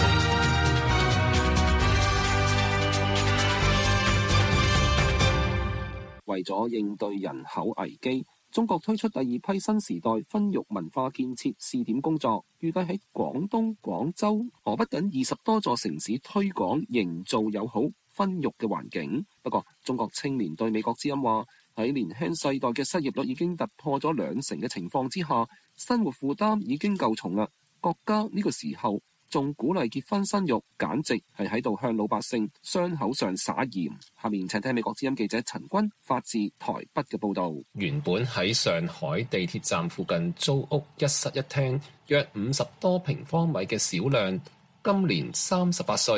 為咗應對人口危機，中國推出第二批新時代婚育文化建設試點工作，預計喺廣東、廣州、河北等二十多座城市推廣，營造友好婚育嘅環境。不過，中國青年對美國之音話，喺年輕世代嘅失業率已經突破咗兩成嘅情況之下，生活負擔已經夠重啦。國家呢個時候仲鼓勵結婚生育，簡直係喺度向老百姓傷口上撒鹽。下面請聽美國之音記者陳君發自台北嘅報導。原本喺上海地鐵站附近租屋一室一廳，約五十多平方米嘅小亮，今年三十八歲，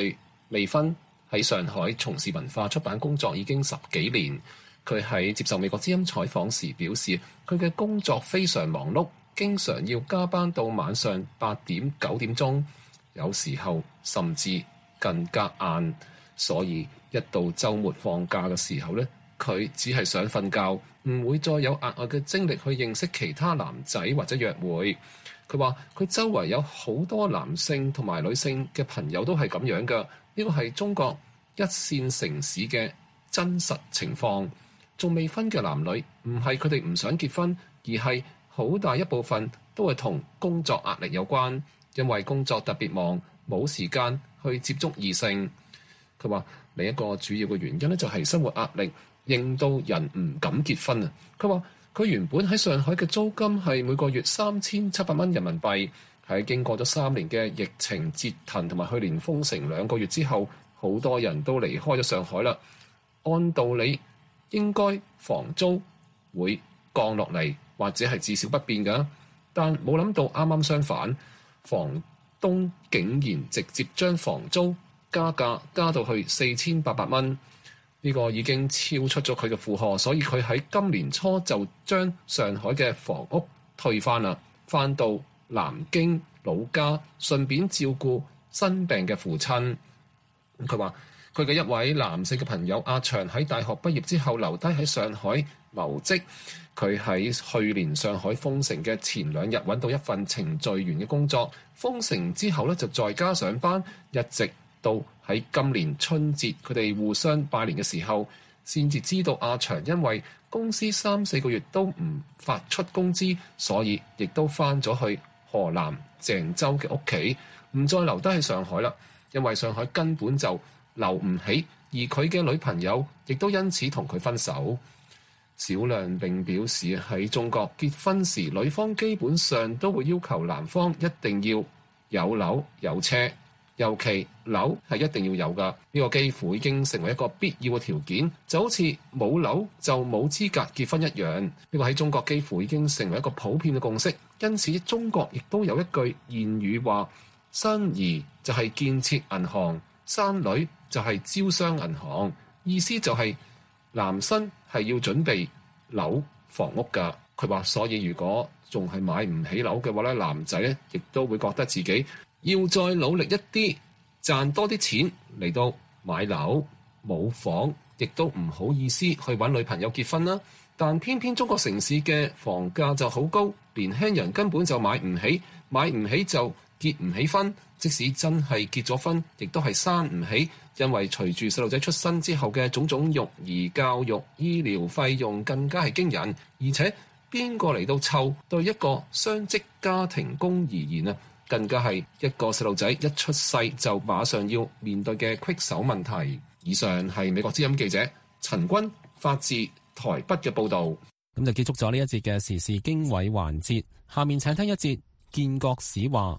未婚，喺上海從事文化出版工作已經十幾年。佢喺接受美國之音採訪時表示，佢嘅工作非常忙碌，經常要加班到晚上八點九點鐘，有時候甚至更加晏。所以一到週末放假嘅時候呢，佢只係想瞓覺，唔會再有額外嘅精力去認識其他男仔或者約會。佢話佢周圍有好多男性同埋女性嘅朋友都係咁樣㗎，呢個係中國一線城市嘅真實情況。仲未婚嘅男女唔係佢哋唔想結婚，而係好大一部分都係同工作壓力有關，因為工作特別忙，冇時間去接觸異性。佢話另一個主要嘅原因咧就係生活壓力令到人唔敢結婚啊。佢話佢原本喺上海嘅租金係每個月三千七百蚊人民幣，喺經過咗三年嘅疫情折騰同埋去年封城兩個月之後，好多人都離開咗上海啦。按道理應該房租會降落嚟，或者係至少不變㗎，但冇諗到啱啱相反，房東竟然直接將房租加價加到去四千八百蚊，呢個已經超出咗佢嘅負荷，所以佢喺今年初就將上海嘅房屋退翻啦，翻到南京老家，順便照顧生病嘅父親。佢話佢嘅一位男性嘅朋友阿祥喺大學畢業之後留低喺上海謀職，佢喺去年上海封城嘅前兩日揾到一份程序員嘅工作，封城之後咧就在家上班，一直到喺今年春節佢哋互相拜年嘅時候，先至知道阿祥因為公司三四個月都唔發出工資，所以亦都翻咗去河南鄭州嘅屋企，唔再留低喺上海啦，因為上海根本就留唔起，而佢嘅女朋友亦都因此同佢分手。小亮並表示喺中國結婚時，女方基本上都會要求男方一定要有樓有車，尤其樓係一定要有㗎，呢個幾乎已經成為一個必要嘅條件，就好似冇樓就冇資格結婚一樣。呢個喺中國幾乎已經成為一個普遍嘅共識，因此中國亦都有一句諺語話：生兒就係建設銀行，生女就係招商銀行，意思就係男生係要準備樓房屋㗎。佢話所以如果仲係買唔起樓嘅話咧，男仔咧亦都會覺得自己要再努力一啲，賺多啲錢嚟到買樓，冇房亦都唔好意思去揾女朋友結婚啦。但偏偏中國城市嘅房價就好高，年輕人根本就買唔起，買唔起就結唔起婚，即使真係結咗婚，亦都係生唔起，因為隨住細路仔出生之後嘅種種育兒教育、醫療費用更加係驚人，而且邊個嚟到湊對一個雙職家庭工而言啊，更加係一個細路仔一出世就馬上要面對嘅棘手問題。以上係美國之音記者陳君發自台北嘅報導。 咁就結束咗呢一節嘅時事經緯環節，下面請聽一節建國史話。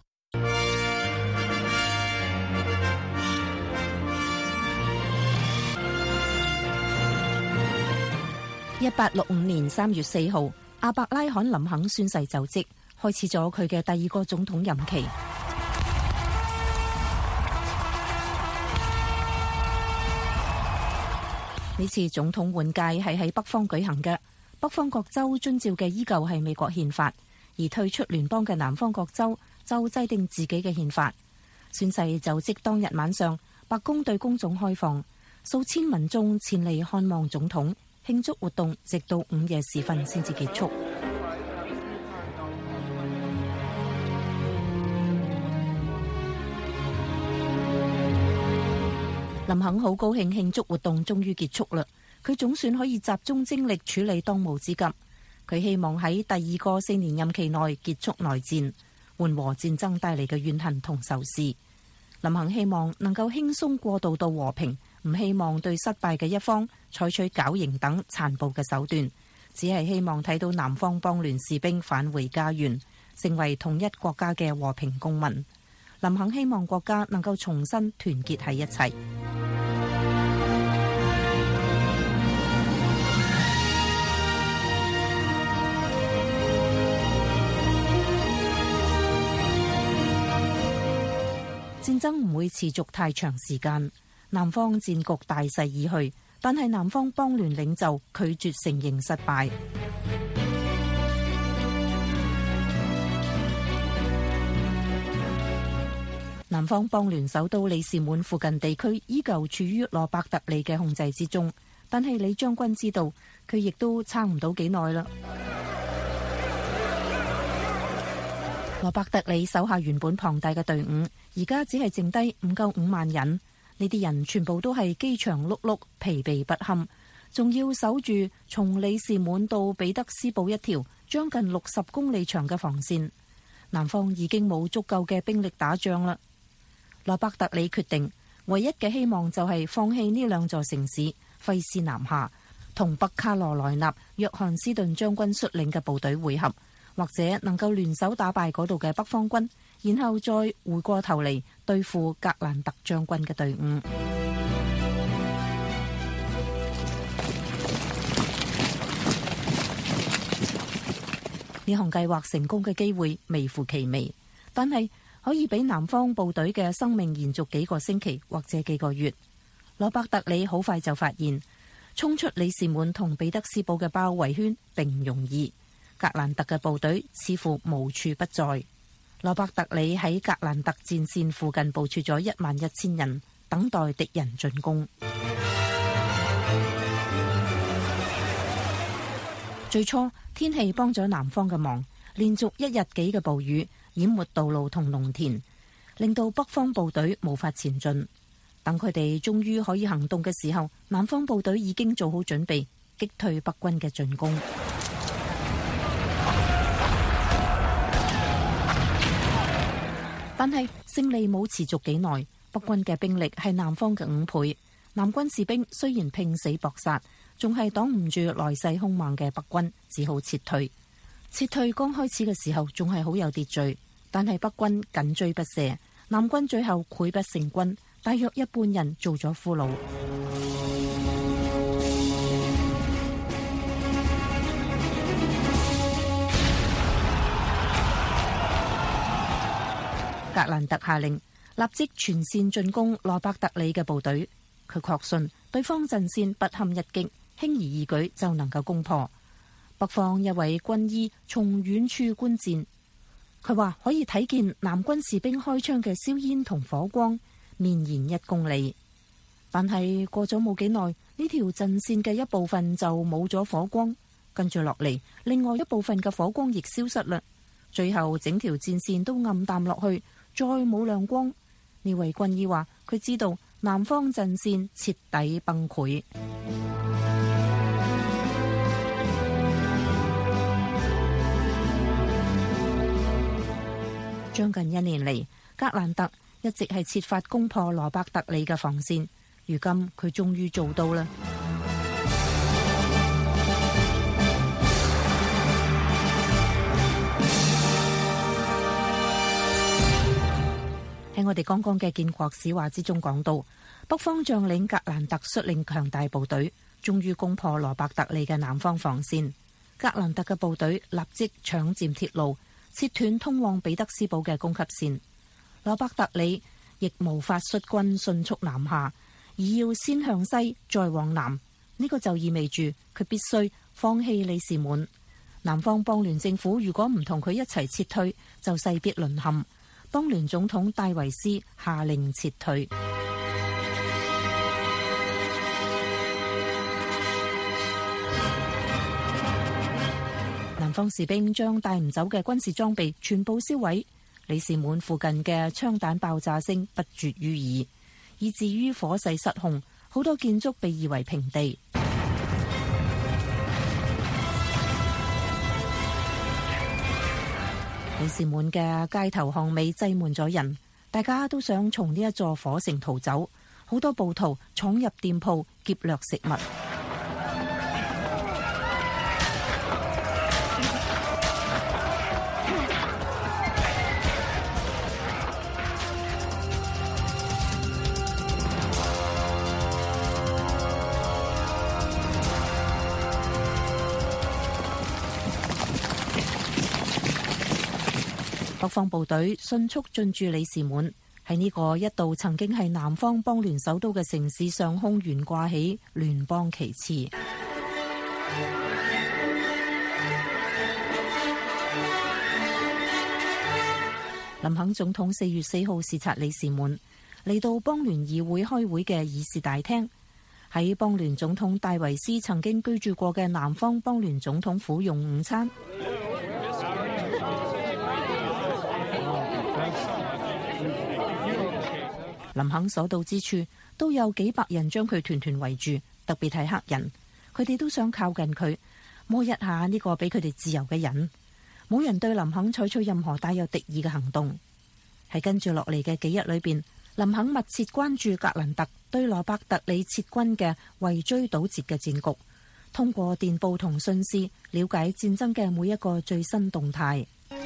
一八六五年三月四號，阿伯拉罕林肯宣誓就職，開始咗佢嘅第二個總統任期。呢次總統換屆係喺北方舉行嘅，北方各州遵照嘅依舊係美國憲法，而退出聯邦嘅南方各州就制定自己嘅憲法。宣誓就職當日晚上，白宮對公眾開放，數千民眾前嚟看望總統，慶祝活動直到午夜時分先至結束。林肯好高興慶祝活動終於結束啦，佢總算可以集中精力處理當務之急。佢希望喺第二個四年任期內結束內戰，緩和戰爭帶嚟嘅怨恨同仇視。林肯希望能夠輕鬆過渡到和平，唔希望對失敗嘅一方採取絞刑等殘暴嘅手段，只係希望睇到南方邦聯士兵返回家園，成為統一國家嘅和平公民。林肯希望國家能夠重新團結喺一齊。 戰爭唔會持續太長時間。南方戰局大勢已去，但係南方邦聯領袖拒絕承認失敗。南方邦聯首都里士滿附近地區依舊處於羅伯特里嘅控制之中，但係李將軍知道佢亦都撐唔到幾耐啦。羅伯特里手下原本龐大嘅隊伍，而家只係剩低唔夠五萬人。呢啲人全部都係飢腸轆轆、疲憊不堪，仲要守住從里士滿到彼得斯堡一條將近六十公里長嘅防線。南方已經冇足夠嘅兵力打仗啦。羅伯特里決定，唯一嘅希望就係放棄呢兩座城市，費事南下，同北卡羅來納約翰斯頓將軍率領嘅部隊會合，或者能夠聯手打敗嗰度嘅北方軍，然後再回過頭嚟對付格蘭特將軍嘅隊伍。呢項計劃成功嘅機會微乎其微，但係可以俾南方部隊嘅生命延續幾個星期或者幾個月。羅伯特里好快就發現，衝出里士滿同彼得斯堡嘅包圍圈並唔容易。格蘭特嘅部隊似乎無處不在。羅伯特里喺格蘭特戰線附近部署咗一萬一千人，等待敵人進攻。最初天氣幫咗南方嘅忙，連續一日幾嘅暴雨淹沒道路同農田，令到北方部隊無法前進。等佢哋終於可以行動嘅時候，南方部隊已經做好準備，擊退北軍嘅進攻。但係勝利冇持續幾耐，北軍嘅兵力係南方嘅五倍。南軍士兵雖然拼死搏殺，仲係擋唔住來勢兇猛嘅北軍，只好撤退。撤退剛開始嘅時候仲係好有秩序，但係北軍緊追不捨，南軍最後潰不成軍，大約一半人做咗俘虜。格蘭特下令立即全線進攻羅伯特里嘅部隊，佢確信對方陣線不堪一擊，輕而易舉就能夠攻破。北方一位軍醫從遠處觀戰，佢話可以睇見南軍士兵開槍嘅硝煙同火光綿延一公里。但係過咗冇幾耐，呢條陣線嘅一部分就冇咗火光，跟住落嚟，另外一部分嘅火光亦消失啦。最後整條戰線都暗淡落去，再冇亮光。呢位軍醫話佢知道南方陣線徹底崩潰。將近一年嚟，格蘭特一直係設法攻破羅伯特里嘅防線，如今佢終於做到啦。喺我哋剛剛嘅建國史話之中講到，北方將領格蘭特率領強大部隊，終於攻破羅伯特里嘅南方防線。格蘭特嘅部隊立即搶佔鐵路，切斷通往彼得斯堡嘅供給線。羅伯特里亦無法率軍迅速南下，而要先向西再往南。呢、這個就意味住佢必須放棄里士滿。南方邦聯政府如果唔同佢一齊撤退，就勢必淪陷。邦聯總統戴維斯下令撤退。南方士兵將帶唔走嘅軍事裝備全部燒毀，里士滿附近嘅槍彈爆炸聲不絕於耳，以至於火勢失控，好多建築被夷為平地。里士滿嘅街頭巷尾擠滿咗人，大家都想從呢一座火城逃走。好多暴徒闖入店鋪劫掠食物。北方部隊迅速進駐里士滿， 喺呢個一度曾經係南方邦聯首都嘅城市上空懸掛起聯邦旗幟。林肯總統四月四號視察理事滿，嚟到邦聯議會開會嘅議事大廳，喺邦聯總統戴維斯曾經居住過嘅南方邦聯總統府用午餐。林肯所到之處都有幾百人將佢團團圍住，特別係黑人，佢哋都想靠近佢，摸一下呢個俾佢哋自由嘅人。冇人對林肯採取任何帶有敵意嘅行動。喺跟住落嚟嘅幾日裏邊，林肯密切關注格蘭特對羅伯特里撤軍嘅圍追堵截嘅戰局，通過電報同信使了解戰爭嘅每一個最新動態。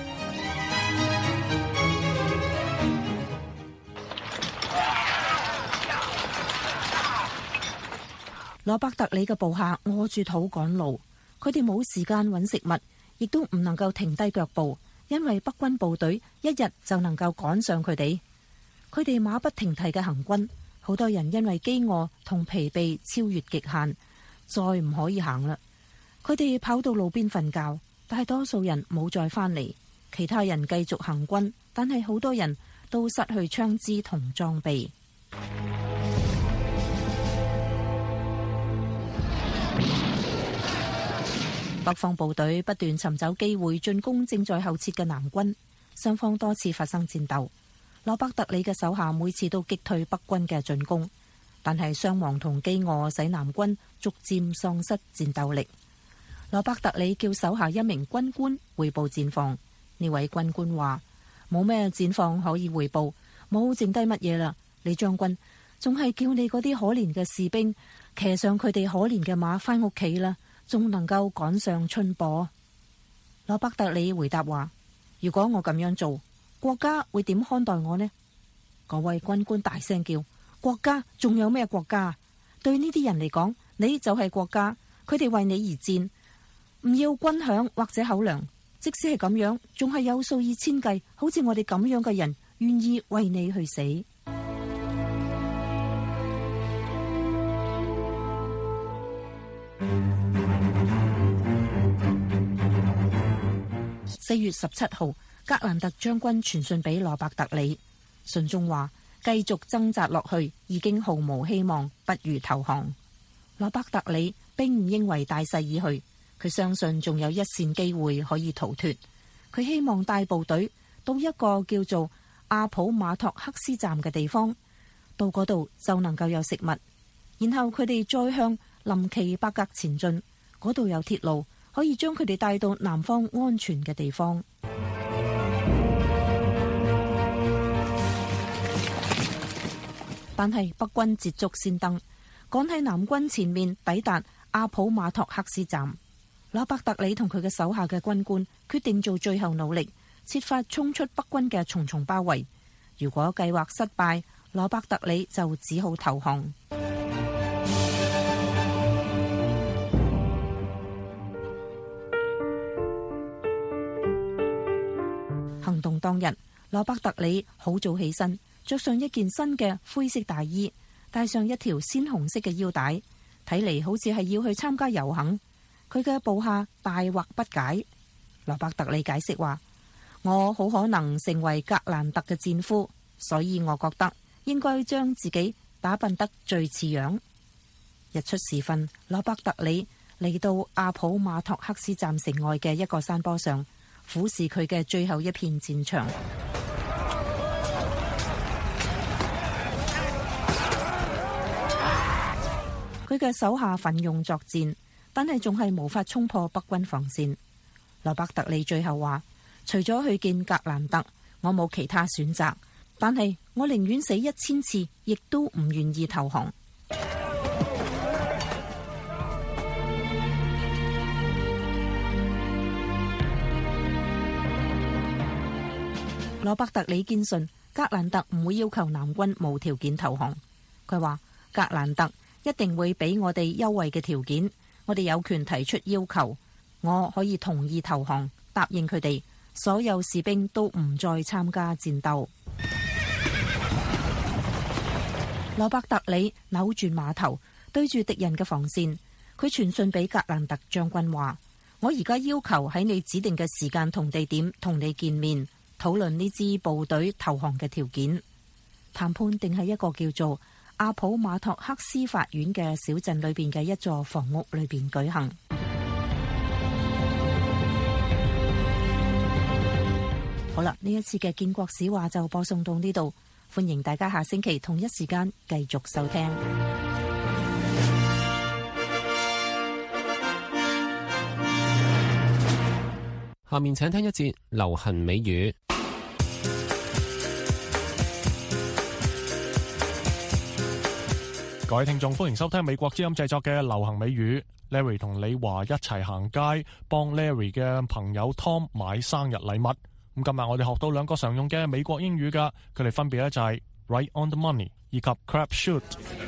羅伯特里嘅部下餓住肚趕路，佢哋冇時間揾食物，亦都唔能夠停低腳步，因為北軍部隊一日就能夠趕上佢哋。佢哋馬不停蹄嘅行軍，好多人因為飢餓同疲憊超越極限，再唔可以行啦。佢哋跑到路邊瞓覺，大多數人冇再返嚟，其他人繼續行軍，但係好多人都失去槍支同裝備。北方部隊不斷尋找機會進攻正在後撤嘅南軍，雙方多次發生戰鬥。羅伯特里嘅手下每次都擊退北軍嘅進攻，但係傷亡同飢餓使南軍逐漸喪失戰鬥力。羅伯特里叫手下一名軍官匯報戰況，呢位軍官話：冇咩戰況可以匯報，冇剩低乜嘢啦。李將軍仲係叫你嗰啲可憐嘅士兵騎上佢哋可憐嘅馬返屋企啦，仲能夠趕上春播。羅伯特里回答話：如果我咁樣做，國家會點看待我呢？嗰位軍官大聲叫：國家？仲有咩國家？對呢啲人嚟講，你就係國家，佢哋為你而戰，唔要軍餉或者口糧，即使係咁樣，仲係有數以千計，好似我哋咁樣嘅人願意為你去死。四月十七號，格蘭特將軍傳信俾羅伯特里，信中話繼續掙扎落去已經毫無希望，不如投降。羅伯特里並唔認為大勢已去，佢相信仲有一線機會可以逃脫。佢希望帶部隊到一個叫做阿普馬托克斯站嘅地方，到嗰度就能夠有食物，然後佢哋再向林奇伯格前進，嗰度有鐵路可以將佢哋帶到南方安全嘅地方。但係北軍捷足先登，趕喺南軍前面抵達阿普馬托克斯站。羅伯特里同佢嘅手下嘅軍官決定做最後努力，設法衝出北軍嘅重重包圍。如果計劃失敗，羅伯特里就只好投降。行動當日，羅伯特里好早起身，着上一件新嘅灰色大衣，帶上一條鮮紅色嘅腰帶，睇嚟好似係要去參加遊行。佢嘅部下大惑不解。羅伯特里解釋話：我好可能成為格蘭特嘅戰俘，所以我覺得應該將自己打扮得最似樣。日出時分，羅伯特里嚟到阿普馬托克斯站城外嘅一個山坡上，俯視佢嘅最後一片戰場。佢嘅手下奮勇作戰，但係仲係無法衝破北軍防線。羅伯特里最後話：除咗去見格蘭特，我冇其他選擇，但係我寧願死一千次，亦都唔願意投降。羅伯特里堅信格蘭特唔會要求南軍無條件投降。佢話：格蘭特一定會俾我哋優惠嘅條件，我哋有權提出要求，我可以同意投降，答應佢哋所有士兵都唔再參加戰鬥。 羅伯特里扭轉馬頭，對住敵人嘅防線。佢傳信俾格蘭特將軍話：我而家要求喺你指定嘅時間同地點同你見面，討論呢支部隊投降嘅條件。談判定喺一個叫做阿普馬托克斯法院嘅小鎮裏邊嘅一座房屋裏邊舉行。好啦，呢一次嘅建國史話就播送到呢度，歡迎大家下星期同一時間繼續收聽。 下面請聽一節流行美語。 各位聽眾，歡迎收聽美國之音製作嘅流行美語。Larry 同李華一齊行街，幫 Larry 嘅朋友 Tom 買生日禮物。咁今日我哋學到兩個常用嘅美國英語噶，佢哋分別咧就係 right on the money 以及 crap shoot。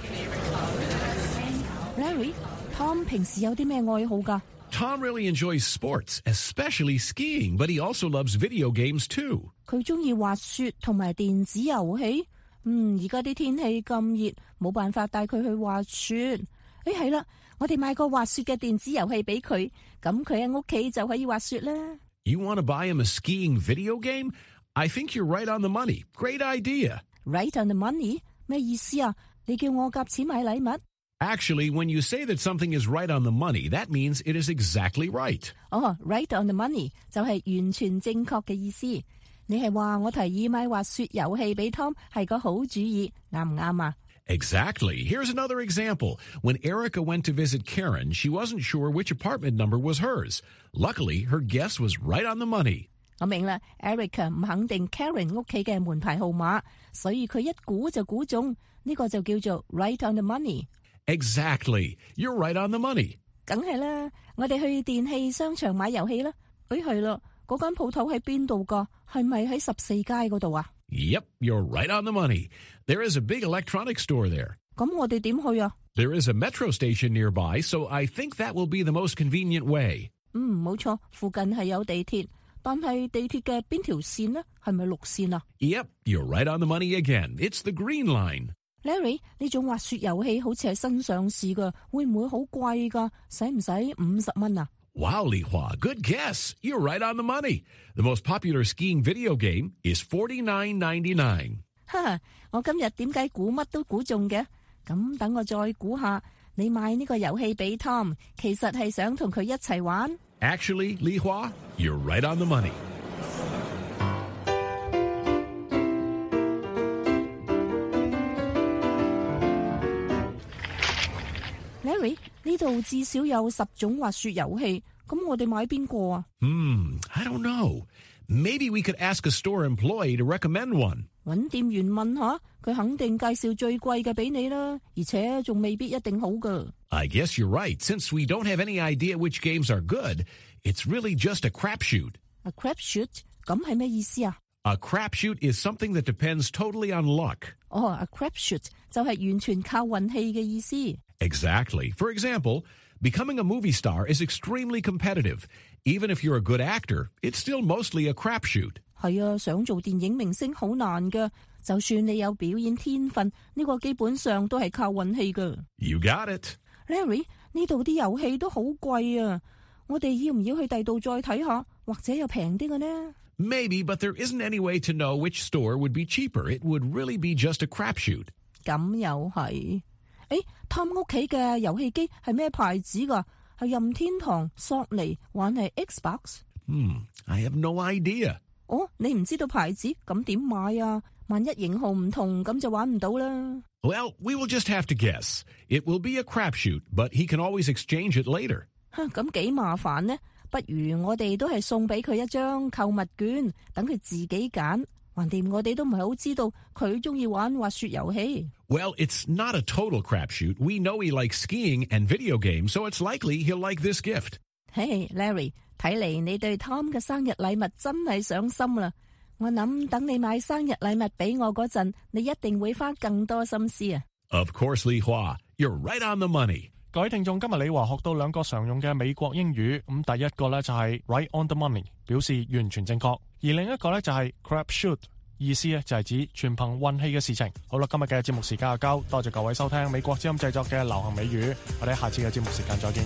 Larry，Tom 平時有啲咩愛好噶？ Tom really enjoys sports, especially skiing, but he also loves video games too. 佢中意滑雪同埋電子遊戲。嗯，而家啲天氣咁熱，冇辦法帶佢去滑雪。誒，係啦，我哋買個滑雪嘅電子遊戲俾佢，咁佢喺屋企就可以滑雪啦。 You want to buy him a skiing video game? I think you're right on the money. Great idea. Right on the money? 咩意思啊？你叫我夾錢買禮物？ Actually, when you say that something is right on the money, that means it is exactly right. 哦、oh, right on the money 就係完全正確嘅意思。你係話我提議買滑雪遊戲俾 Tom 係個好主意，啱唔啱啊？ Exactly. Here's another example. When Erica went to visit Karen, she wasn't sure which apartment number was hers. Luckily, her guess was right on the money. 我明啦 ，Erica 唔肯定 Karen 屋企嘅門牌號碼，所以佢一估就估中，呢個就叫做 right on the money. Exactly. You're right on the money. 梗係啦，我哋去電器商場買遊戲啦。誒係啦，嗰間鋪頭喺邊度㗎？係咪喺十四街嗰度啊？ Yep, you're right on the money. There is a big electronics store there. 咁我哋點去啊？ There is a metro station nearby, so I think that will be the most convenient way. 嗯，冇錯，附近係有地鐵，但係地鐵嘅邊條線呢？係咪綠線啊？ Yep, you're right on the money again. It's the green line. Larry， 呢種滑雪遊戲好似係新上市㗎，會唔會好貴㗎？使唔使五十蚊啊？ Wow, Li Hua, good guess. You're right on the money. The most popular skiing video game is forty-nine ninety-nine. 哈哈，我今日點解估乜都估中嘅？咁等我再估下，你買呢個遊戲俾 Tom， 其實係想同佢一齊玩。 Actually, Li Hua, you're right on the money. Larry， 呢度至少有十種滑雪遊戲，咁我哋買邊個啊？ Hmm, I don't know. Maybe we could ask a store employee to recommend one. 搵店員問下，佢肯定介紹最貴嘅俾你啦，而且仲未必一定好㗎。 I guess you're right. Since we don't have any idea which games are good, it's really just a crapshoot. A crapshoot？ 咁係咩意思啊？ A crapshoot is something that depends totally on luck. 哦、oh, a crapshoot 就係完全靠運氣嘅意思。 Exactly. For example, becoming a movie star is extremely competitive. Even if you're a good actor, it's still mostly a crapshoot. 係啊，想做電影明星好難㗎，就算你有表演天分，呢個基本上都係靠運氣㗎。 You got it. Larry， 呢度啲遊戲都好貴啊，我哋要唔要去第度再睇下，或者有平啲嘅呢？ Maybe, but there isn't any way to know which store would be cheaper. It would really be just a crapshoot. 咁又係。誒 Tom 屋企嘅遊戲機係咩牌子㗎？係任天堂、索尼，還係 Xbox？ Hmm, I have no idea. 哦，你唔知道牌子，咁點買啊？萬一型號唔同，咁就玩唔到啦。 Well, we will just have to guess. It will be a crapshoot, but he can always exchange it later. 咁幾麻煩呢？不如我哋都係送俾佢一張購物券，等佢自己揀。橫掂我哋都唔係好知道佢中意玩滑雪遊戲。 Well, it's not a total crapshoot. We know he likes skiing and video games, so it's likely he'll like this gift. Hey, Larry, 睇嚟你對 Tom 嘅生日禮物真係上心啦。我諗等你買生日禮物俾我嗰陣，你一定會花更多心思啊。 Of course, Li Hua, you're right on the money. 各位聽眾，今日李華學到兩個常用嘅美國英語，咁第一個咧就係 right on the money， 表示完全正確，而另一個咧就係 crapshoot， 意思咧就係指全憑運氣嘅事情。好啦，今日嘅節目時間就夠，多謝各位收聽美國之音製作嘅流行美語，我哋下次嘅節目時間再見。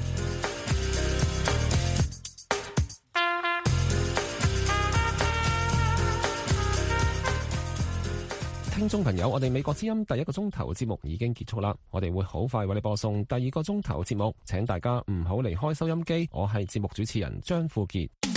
聽眾朋友，我哋美國之音第一個鐘頭節目已經結束啦，我哋會好快為你播送第二個鐘頭節目，請大家唔好離開收音機。我係節目主持人張富傑。